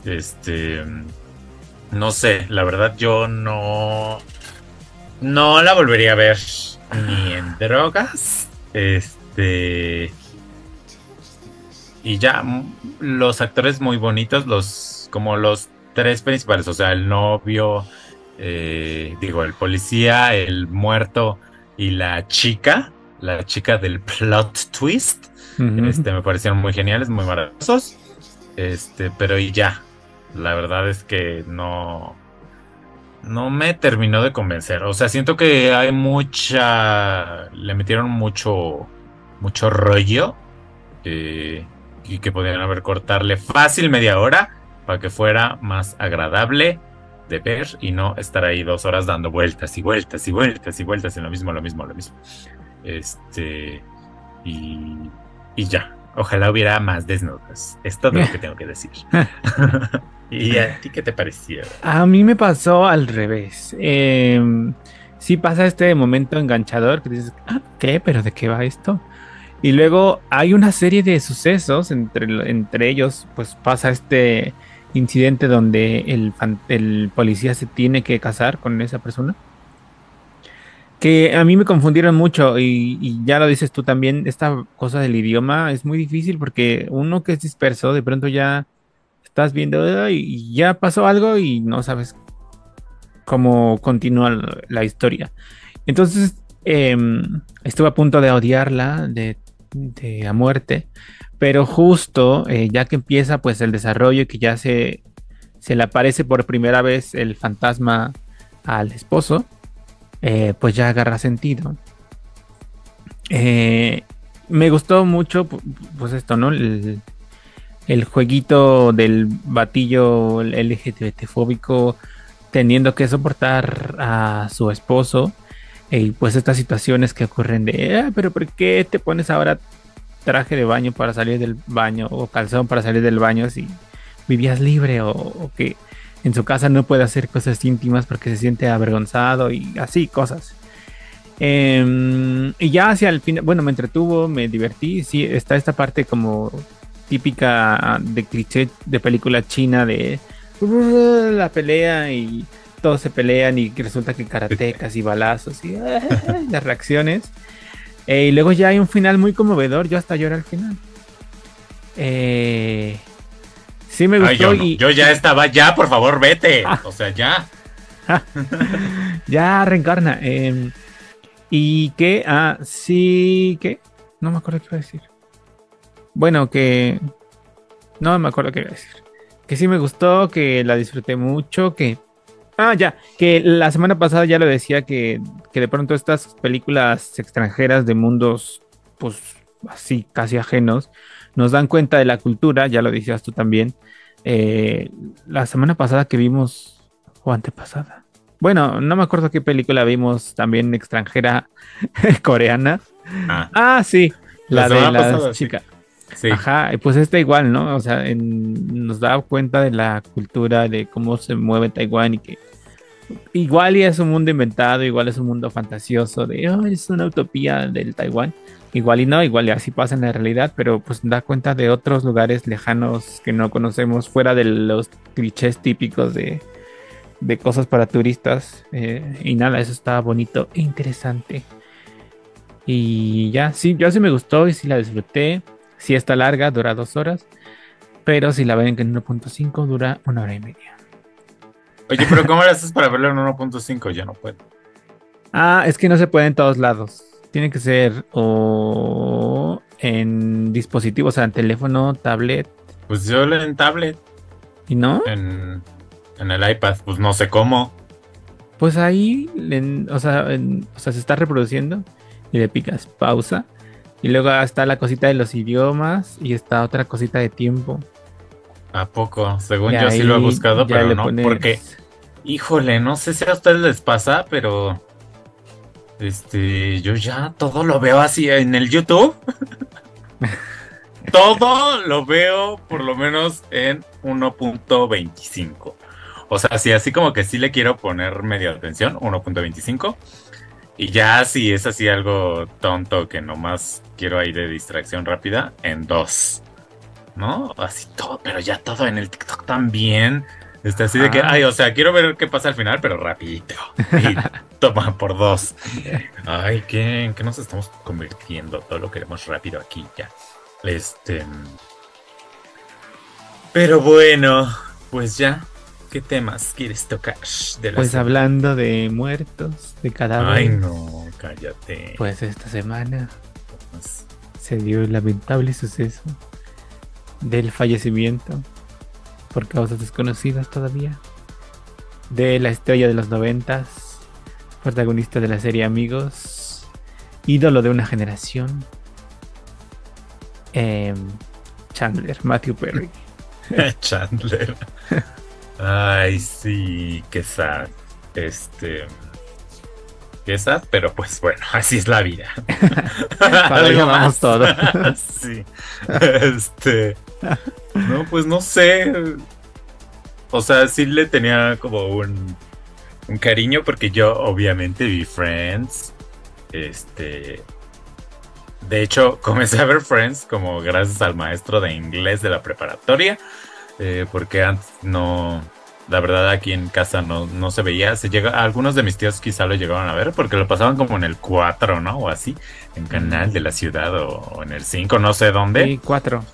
no sé, la verdad yo no la volvería a ver ni en drogas. Y ya, los actores muy bonitos, como los tres principales, o sea, el novio, digo, el policía, el muerto y la chica del plot twist, Ujú. me parecieron muy geniales, muy maravillosos. Pero y ya, la verdad es que no me terminó de convencer. O sea, siento que le metieron mucho rollo, eh, y que podrían haber cortarle fácil media hora para que fuera más agradable de ver y no estar ahí 2 horas dando vueltas y vueltas y vueltas y vueltas en lo mismo, lo mismo, lo mismo. Este, y, y ya. Ojalá hubiera más desnudos. Es todo lo que tengo que decir. ¿Y a ti qué te pareció? A mí me pasó al revés. Sí pasa este momento enganchador que dices, "Ah, ¿qué? ¿Pero de qué va esto?" Y luego hay una serie de sucesos, entre ellos, pues pasa este incidente donde el policía se tiene que casar con esa persona, que a mí me confundieron mucho y ya lo dices tú también, esta cosa del idioma es muy difícil porque uno que es disperso, de pronto ya estás viendo y ya pasó algo y no sabes cómo continúa la historia. Entonces, estuve a punto de odiarla de a muerte, pero justo ya que empieza pues el desarrollo y que ya se le aparece por primera vez el fantasma al esposo, pues ya agarra sentido. Eh, Me gustó mucho pues esto, ¿no? El jueguito del batillo LGBT fóbico teniendo que soportar a su esposo y pues estas situaciones que ocurren de, pero ¿por qué te pones ahora traje de baño para salir del baño o calzón para salir del baño si vivías libre o que en su casa no puede hacer cosas íntimas porque se siente avergonzado y así cosas? Y ya hacia el final, bueno, me entretuvo, me divertí, sí, está esta parte como típica de cliché de película china de la pelea y todos se pelean y que resulta que karatecas y balazos y las reacciones. Y luego ya hay un final muy conmovedor, yo hasta lloré al final. Eh, sí me Ay, gustó yo no. Yo ya estaba, ya, por favor, vete. ah, O sea, ya. ya reencarna. Y que, sí, que, no me acuerdo qué iba a decir. Bueno, que no me acuerdo qué iba a decir. Que sí me gustó, que la disfruté mucho, que... Ah, ya, que la semana pasada ya lo decía que de pronto estas películas extranjeras de mundos, pues así, casi ajenos, nos dan cuenta de la cultura, ya lo decías tú también. Eh, la semana pasada que vimos, o antepasada. Bueno, no me acuerdo qué película vimos también extranjera coreana. Ah, Ah, sí, la la de semana las pasada, sí. chicas. Sí. Ajá, y pues está igual, ¿no? O sea, nos da cuenta de la cultura, de cómo se mueve Taiwán y que igual y es un mundo inventado, igual es un mundo fantasioso de, oh, es una utopía del Taiwán. Igual y no, igual y así pasa en la realidad, pero pues da cuenta de otros lugares lejanos que no conocemos, fuera de los clichés típicos de cosas para turistas. Y nada, eso está bonito e interesante. Y ya, sí, yo sí me gustó y sí la disfruté. Sí está larga, dura 2 horas, pero si la ven en 1.5 dura 1 hora y media. Oye, pero ¿cómo le haces para verlo en 1.5? Yo no puedo. Ah, es que no se puede en todos lados. Tiene que ser o en dispositivos, o sea, en teléfono, tablet, Pues yo en tablet, y no. en, en el iPad, pues no sé cómo. Pues ahí, o sea, se está reproduciendo y le picas pausa. Y luego está la cosita de los idiomas y está otra cosita de tiempo. ¿A poco? Según Y yo sí lo he ahí buscado, ya pero le no, porque, pones. híjole, no sé si a ustedes les pasa, pero yo ya todo lo veo así en el YouTube. Todo lo veo por lo menos en 1.25. O sea, sí, así como que sí le quiero poner medio atención, 1.25. Y ya si es así algo tonto que nomás quiero ahí de distracción rápida, en 2. ¿No? Así todo, pero ya todo en el TikTok también. Está así de que, Ah. ay, o sea, quiero ver qué pasa al final, pero rapidito. Y toma por 2. Ay, ¿en qué nos estamos convirtiendo? Todo lo queremos rápido aquí ya. Pero bueno, pues ya. ¿Qué temas quieres tocar de la Pues semana? hablando de muertos, de Ay, cadáveres, no, cállate. pues esta semana Pues, se dio el lamentable suceso del fallecimiento por causas desconocidas todavía de la estrella de los 90s, protagonista de la serie Amigos, ídolo de una generación, em, Chandler, Matthew Perry. Chandler. Ay, sí, qué sad. Qué sad, pero pues bueno, así es la vida. Para allá ¿Algo vamos más? todo. Sí. No, pues no sé. O sea, sí le tenía como un cariño porque yo obviamente vi Friends. De hecho, comencé a ver Friends como gracias al maestro de inglés de la preparatoria. Porque antes no, la verdad aquí en casa no se veía. Algunos de mis tíos quizá lo llegaban a ver porque lo pasaban como en el 4, ¿no? O así, en Canal de la Ciudad o en el 5, no sé dónde. Sí, 4.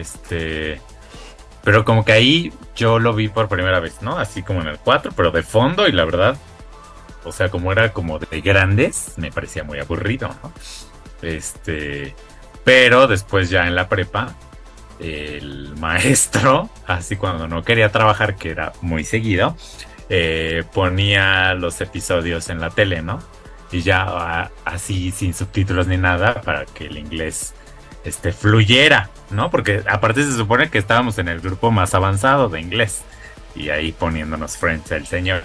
Pero como que ahí yo lo vi por primera vez, ¿no? Así como en el 4, pero de fondo y la verdad, o sea, como era como de grandes, me parecía muy aburrido, ¿no? Pero después ya en la prepa el maestro, así cuando no quería trabajar, que era muy seguido, ponía los episodios en la tele, ¿no? Y ya así sin subtítulos ni nada para que el inglés fluyera, ¿no? Porque aparte se supone que estábamos en el grupo más avanzado de inglés y ahí poniéndonos Friends el señor.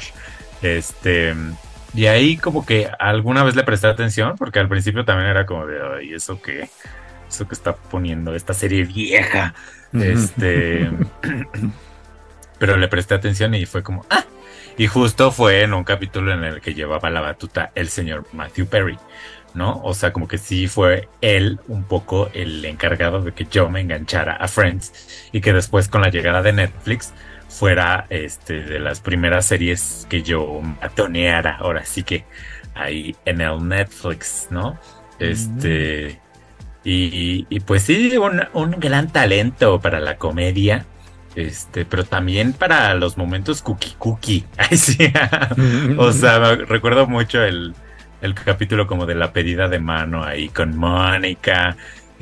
Y ahí como que alguna vez le presté atención porque al principio también era como de, ay, eso que está poniendo esta serie vieja. Pero le presté atención y fue como, ¡ah! Y justo fue en un capítulo en el que llevaba la batuta el señor Matthew Perry, ¿no? O sea, como que sí fue él un poco el encargado de que yo me enganchara a Friends y que después con la llegada de Netflix fuera de las primeras series que yo atoneara, ahora sí que ahí en el Netflix, ¿no? Y pues sí, un gran talento para la comedia, pero también para los momentos cookie. Ay, sí. O sea, recuerdo mucho el capítulo como de la pedida de mano ahí con Mónica,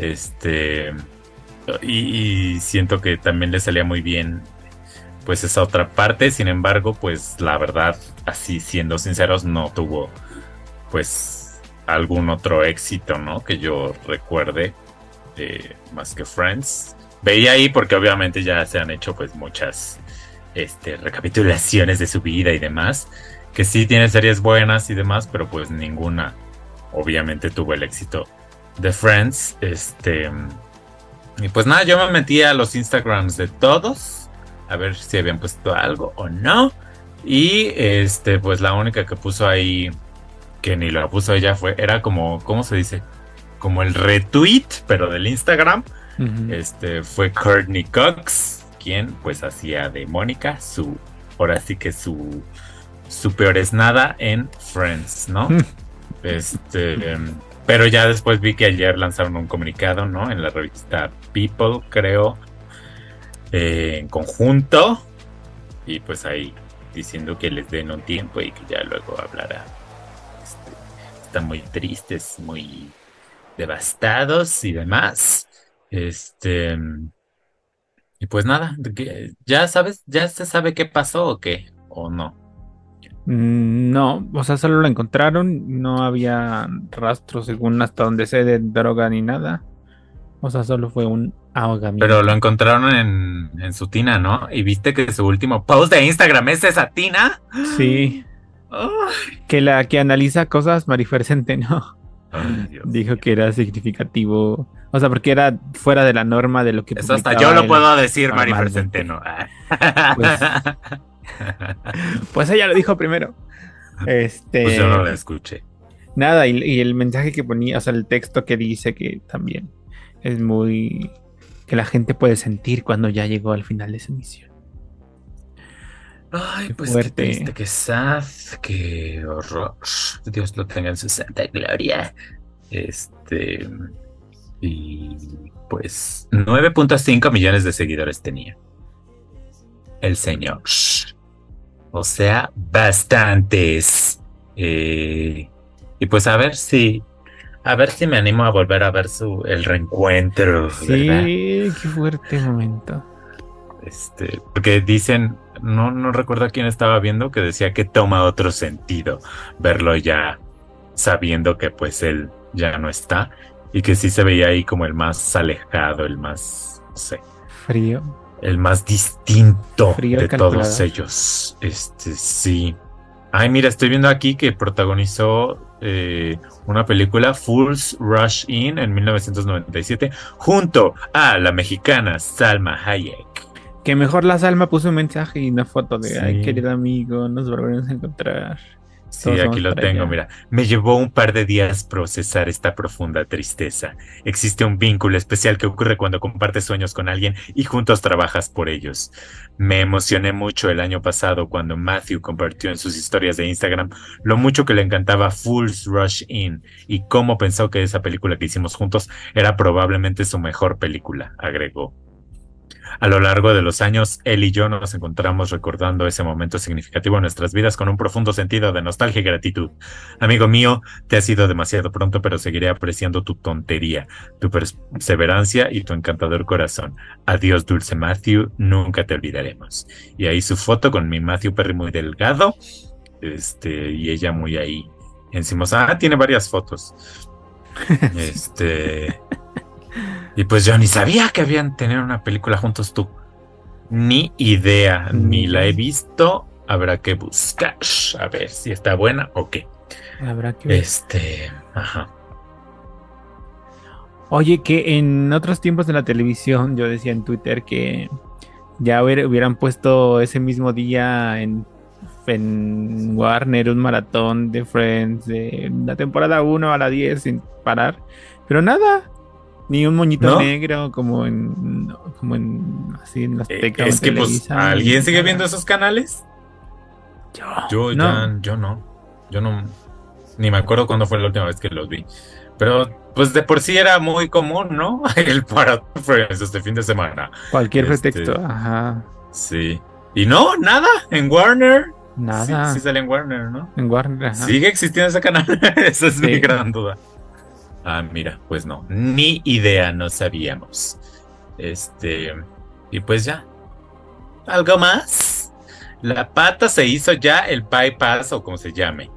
y siento que también le salía muy bien pues esa otra parte. Sin embargo, pues la verdad, así siendo sinceros, no tuvo pues algún otro éxito, ¿no? Que yo recuerde, más que Friends. Veía ahí porque obviamente ya se han hecho pues muchas recapitulaciones de su vida y demás, que sí tiene series buenas y demás, pero pues ninguna obviamente tuvo el éxito de Friends. Y pues nada, yo me metí a los Instagrams de todos a ver si habían puesto algo o no. Y pues la única que puso ahí, que ni lo puso ella, era como, ¿cómo se dice? Como el retweet, pero del Instagram. Fue Courtney Cox, quien pues hacía de Mónica ahora sí que su peor es nada en Friends, ¿no? Pero ya después vi que ayer lanzaron un comunicado, ¿no? En la revista People, creo, en conjunto. Y pues ahí diciendo que les den un tiempo y que ya luego hablará. Están muy tristes, muy devastados y demás. Y pues nada, ya sabes, ya se sabe qué pasó o qué, o no. No, o sea, solo lo encontraron, no había rastros según hasta donde sé de droga ni nada. O sea, solo fue un ahogamiento. Pero lo encontraron en su tina, ¿no? Y viste que su último post de Instagram es esa tina. Sí. Que la que analiza cosas, Marifer Centeno, dijo que era significativo. O sea, porque era fuera de la norma de lo que eso hasta yo lo puedo decir, Marifer Centeno. Pues ella lo dijo primero. Pues yo no la escuché. Nada, y el mensaje que ponía, o sea, el texto que dice que también es muy... que la gente puede sentir cuando ya llegó al final de esa misión. Ay, pues qué triste, qué sad, qué horror. Dios lo tenga en su santa gloria. Y pues 9.5 millones de seguidores tenía el señor. O sea, bastantes. Y pues a ver si me animo a volver a ver el reencuentro. Sí, ¿verdad? qué fuerte momento. Porque dicen, no recuerdo quién estaba viendo, que decía que toma otro sentido verlo ya sabiendo que pues él ya no está y que sí se veía ahí como el más alejado, el más, no sé, frío, el más distinto frío de todos ellos. Sí. Ay, mira, estoy viendo aquí que protagonizó una película, Fools Rush In, en 1997, junto a la mexicana Salma Hayek. Que mejor la Salma puso un mensaje y una foto de, sí. Ay, querido amigo, nos volveremos a encontrar. Sí, aquí lo tengo, mira. Me llevó un par de días procesar esta profunda tristeza. Existe un vínculo especial que ocurre cuando compartes sueños con alguien y juntos trabajas por ellos. Me emocioné mucho el año pasado cuando Matthew compartió en sus historias de Instagram lo mucho que le encantaba Fools Rush In y cómo pensó que esa película que hicimos juntos era probablemente su mejor película, agregó. A lo largo de los años, él y yo nos encontramos recordando ese momento significativo en nuestras vidas con un profundo sentido de nostalgia y gratitud. Amigo mío, te has ido demasiado pronto, pero seguiré apreciando tu tontería, tu perseverancia y tu encantador corazón. Adiós, dulce Matthew, nunca te olvidaremos. Y ahí su foto con mi Matthew Perry muy delgado, y ella muy ahí encima. Tiene varias fotos. Y pues yo ni sabía que habían tenido una película juntos tú. Ni idea, ni la he visto. Habrá que buscar, a ver si está buena o qué. Habrá que ver. Ajá. Oye, que en otros tiempos de la televisión, yo decía en Twitter que ya hubieran puesto ese mismo día en Warner un maratón de Friends de la temporada 1 a la 10 sin parar. Pero nada. Ni un moñito negro como en así en las teclas. Es que pues, ¿alguien sigue viendo esos canales? Yo no, ni me acuerdo cuándo fue la última vez que los vi. Pero pues de por sí era muy común, ¿no? El para Friends este fin de semana. Cualquier pretexto, ajá. Sí. Y no, nada, en Warner. Nada. Sí sale en Warner, ¿no? En Warner, ajá. ¿Sigue existiendo ese canal? Esa es mi gran duda. Mira, pues no, ni idea, no sabíamos. Y pues ya. ¿Algo más? La pata se hizo ya el bypass o como se llame.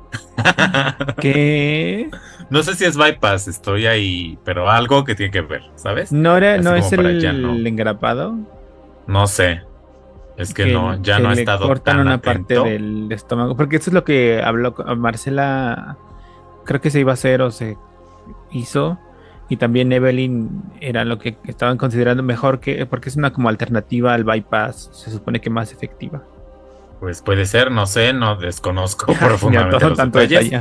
¿Qué? No sé si es bypass, estoy ahí, pero algo que tiene que ver, ¿sabes? ¿No es el engrapado? No sé. Es que no, ya no ha estado cortan tan una atento. parte del estómago, porque eso es lo que habló Marcela. Creo que se iba a hacer o se hizo, y también Evelyn era lo que estaban considerando mejor, porque es una como alternativa al bypass, se supone que más efectiva. Pues puede ser, no sé, no desconozco profundamente los detalles.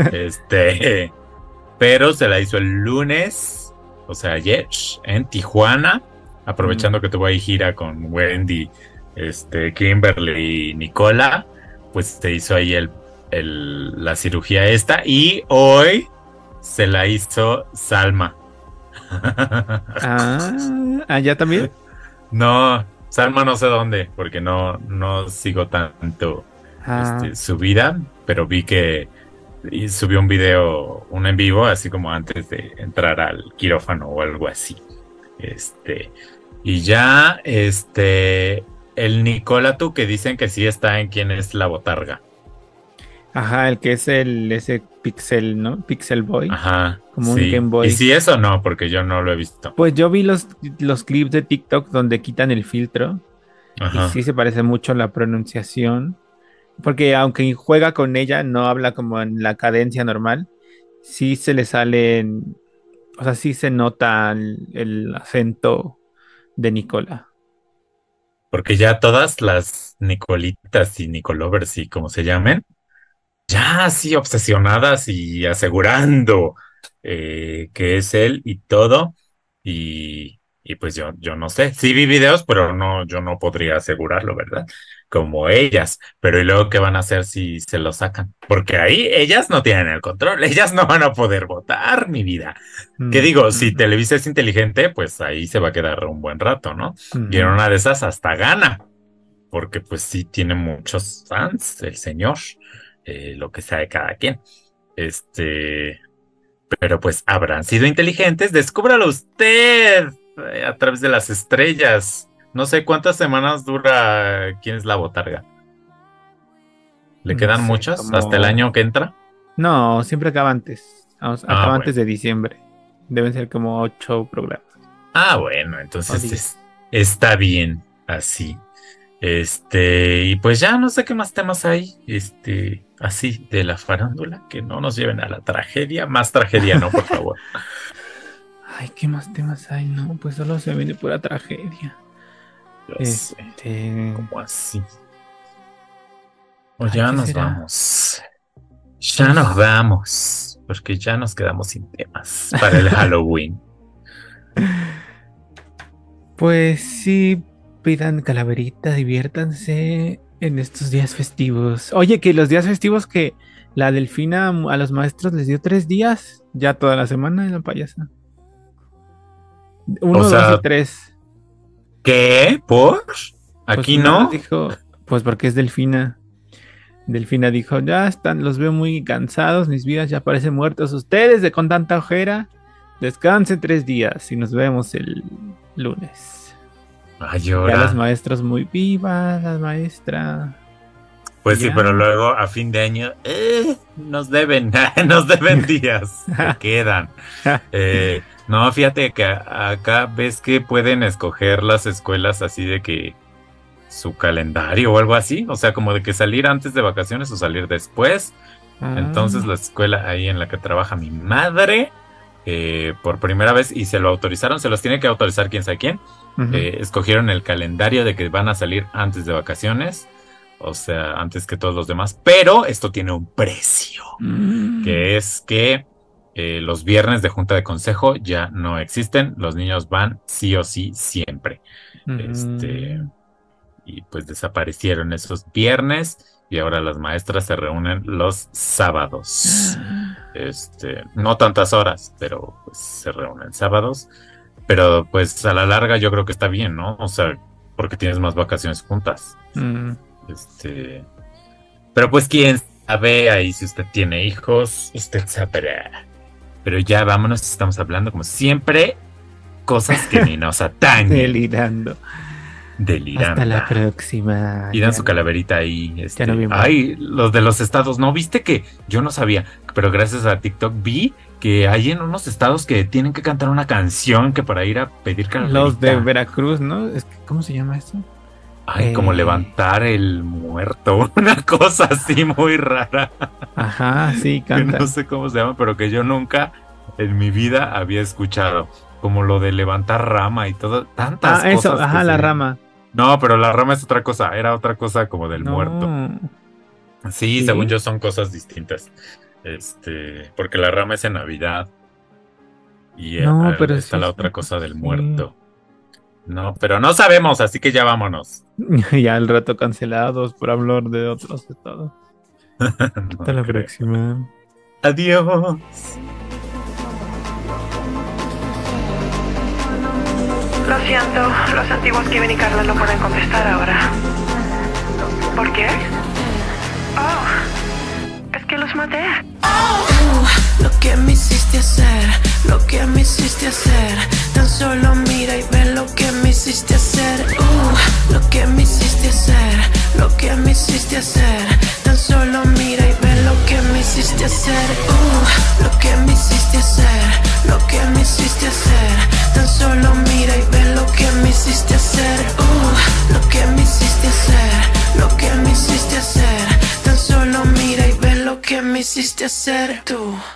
Pero se la hizo el lunes, o sea ayer, en Tijuana, aprovechando que tuvo ahí gira con Wendy, Kimberly y Nicola, pues se hizo ahí el la cirugía esta y hoy se la hizo Salma. ¿Ya también? No, Salma no sé dónde, porque no sigo tanto Ah, su vida, pero vi que subió un video, un en vivo, así como antes de entrar al quirófano o algo así. Este, y ya, el Nicolatu que dicen que sí está en quién es la botarga. ajá, el que es ese Pixel, ¿no? Pixel Boy, Ajá, como un sí. Game ¿Y Boy. si eso no? Porque yo no lo he visto. Pues yo vi los clips de TikTok donde quitan el filtro y Ajá. sí se parece mucho la pronunciación, porque aunque juega con ella, no habla como en la cadencia normal, sí se le salen, o sea, sí se nota el acento de Nicola. Porque ya todas las Nicolitas y Nicolovers y como se llamen, ya así obsesionadas y asegurando que es él y todo. Y pues yo no sé. Sí vi videos, pero no, yo no podría asegurarlo, ¿verdad? Como ellas. Pero ¿y luego qué van a hacer si se lo sacan? Porque ahí ellas no tienen el control. Ellas no van a poder votar, mi vida. ¿Qué Mm, digo? Si ujú, Televisa es inteligente, pues ahí se va a quedar un buen rato, ¿no? Y en ujú. una de esas hasta gana porque pues sí tiene muchos fans, el señor, lo que sea de cada quien. Este, pero pues habrán sido inteligentes, descúbralo usted a través de las estrellas. No sé cuántas semanas dura quién es la botarga. ¿Le No quedan sé, muchas hasta el como... año que entra? No, siempre acaba antes. Vamos, Ah, acaba antes bueno. de diciembre. Deben ser como 8 programas Ah, bueno, o entonces 10. está bien así. Y pues ya no sé qué más temas hay, así de la farándula, que no nos lleven a la tragedia. Más tragedia, no, por favor. Ay, ¿qué más temas hay? No, pues solo se viene pura tragedia. Yo sé, Este... como así. O Ay, ya ¿qué nos será? vamos. Ya nos Pues... vamos, porque ya nos quedamos sin temas para el Halloween. Pues sí, pidan calaverita, diviértanse en estos días festivos. Oye, que los días festivos que la Delfina a los maestros les dio 3 días, ya toda la semana en la payasa. O 1, 2 y sea, 3. ¿qué? ¿Por? Pues ¿Aquí nada, no? dijo, pues porque es Delfina. Delfina dijo, ya están, los veo muy cansados, mis vidas ya parecen muertos ustedes de con tanta ojera. Descansen 3 días y nos vemos el lunes. Ay, Y ya los ahora. maestros muy viva, la maestra. Y Pues sí, pero ya. luego a fin de año nos deben, nos deben días que quedan. No, fíjate que acá ves que pueden escoger las escuelas así de que su calendario o algo así, o sea, como de que salir antes de vacaciones o salir después. Entonces Ah, la escuela ahí en la que trabaja mi madre, por primera vez, y se lo autorizaron, se los tiene que autorizar quién sabe quién, ujú. escogieron el calendario de que van a salir antes de vacaciones, o sea, antes que todos los demás, pero esto tiene un precio, Mm, que es que los viernes de junta de consejo ya no existen, los niños van sí o sí siempre. Este, ujú. y pues desaparecieron esos viernes y ahora las maestras se reúnen los sábados. No tantas horas, pero pues se reúnen sábados. Pero pues a la larga yo creo que está bien, ¿no? O sea, porque tienes más vacaciones juntas. Mm. Este, pero pues quién sabe ahí si usted tiene hijos, usted sabrá. Pero ya vámonos, estamos hablando como siempre, cosas que ni nos atañen. Delirando. Hasta Deliranda. la próxima. Y dan su calaverita ahí, Ya no vi más. Ay, los de los estados, ¿no? ¿Viste que yo no sabía? Pero gracias a TikTok vi que hay en unos estados que tienen que cantar una canción que para ir a pedir Los de calaverita. Veracruz, ¿no? ¿Cómo se llama eso? Ay, como Eh, levantar el muerto, una cosa así muy rara, ajá, sí, que no cantan. sé cómo se llama, pero que yo nunca en mi vida había escuchado. Como lo de levantar rama y todo, tantas Ah, eso, cosas que ajá, la se... rama. No, pero la rama es otra cosa, era otra cosa como del muerto. No, Sí, según sí. yo son cosas distintas. Porque la rama es en Navidad y No, pero sí está la es otra una cosa cosa del así. muerto. No, pero no sabemos, así que ya vámonos. Ya al rato cancelados por hablar de otros estados. Hasta la próxima. Adiós. Lo siento, los antiguos Kevin y Carla no pueden contestar ahora. ¿Por qué? Oh, es que los maté. Lo que me hiciste hacer, lo que me hiciste hacer. Tan solo mira y ve lo que me hiciste hacer. Lo que me hiciste hacer, lo que me hiciste hacer. Tan solo mira y ve lo que me hiciste hacer. Lo que me hiciste hacer, lo que me hiciste hacer. Tan solo mira y ve lo que me hiciste hacer. Lo que me hiciste hacer, lo que me hiciste hacer. Tan solo mira y ve lo que me hiciste hacer tú.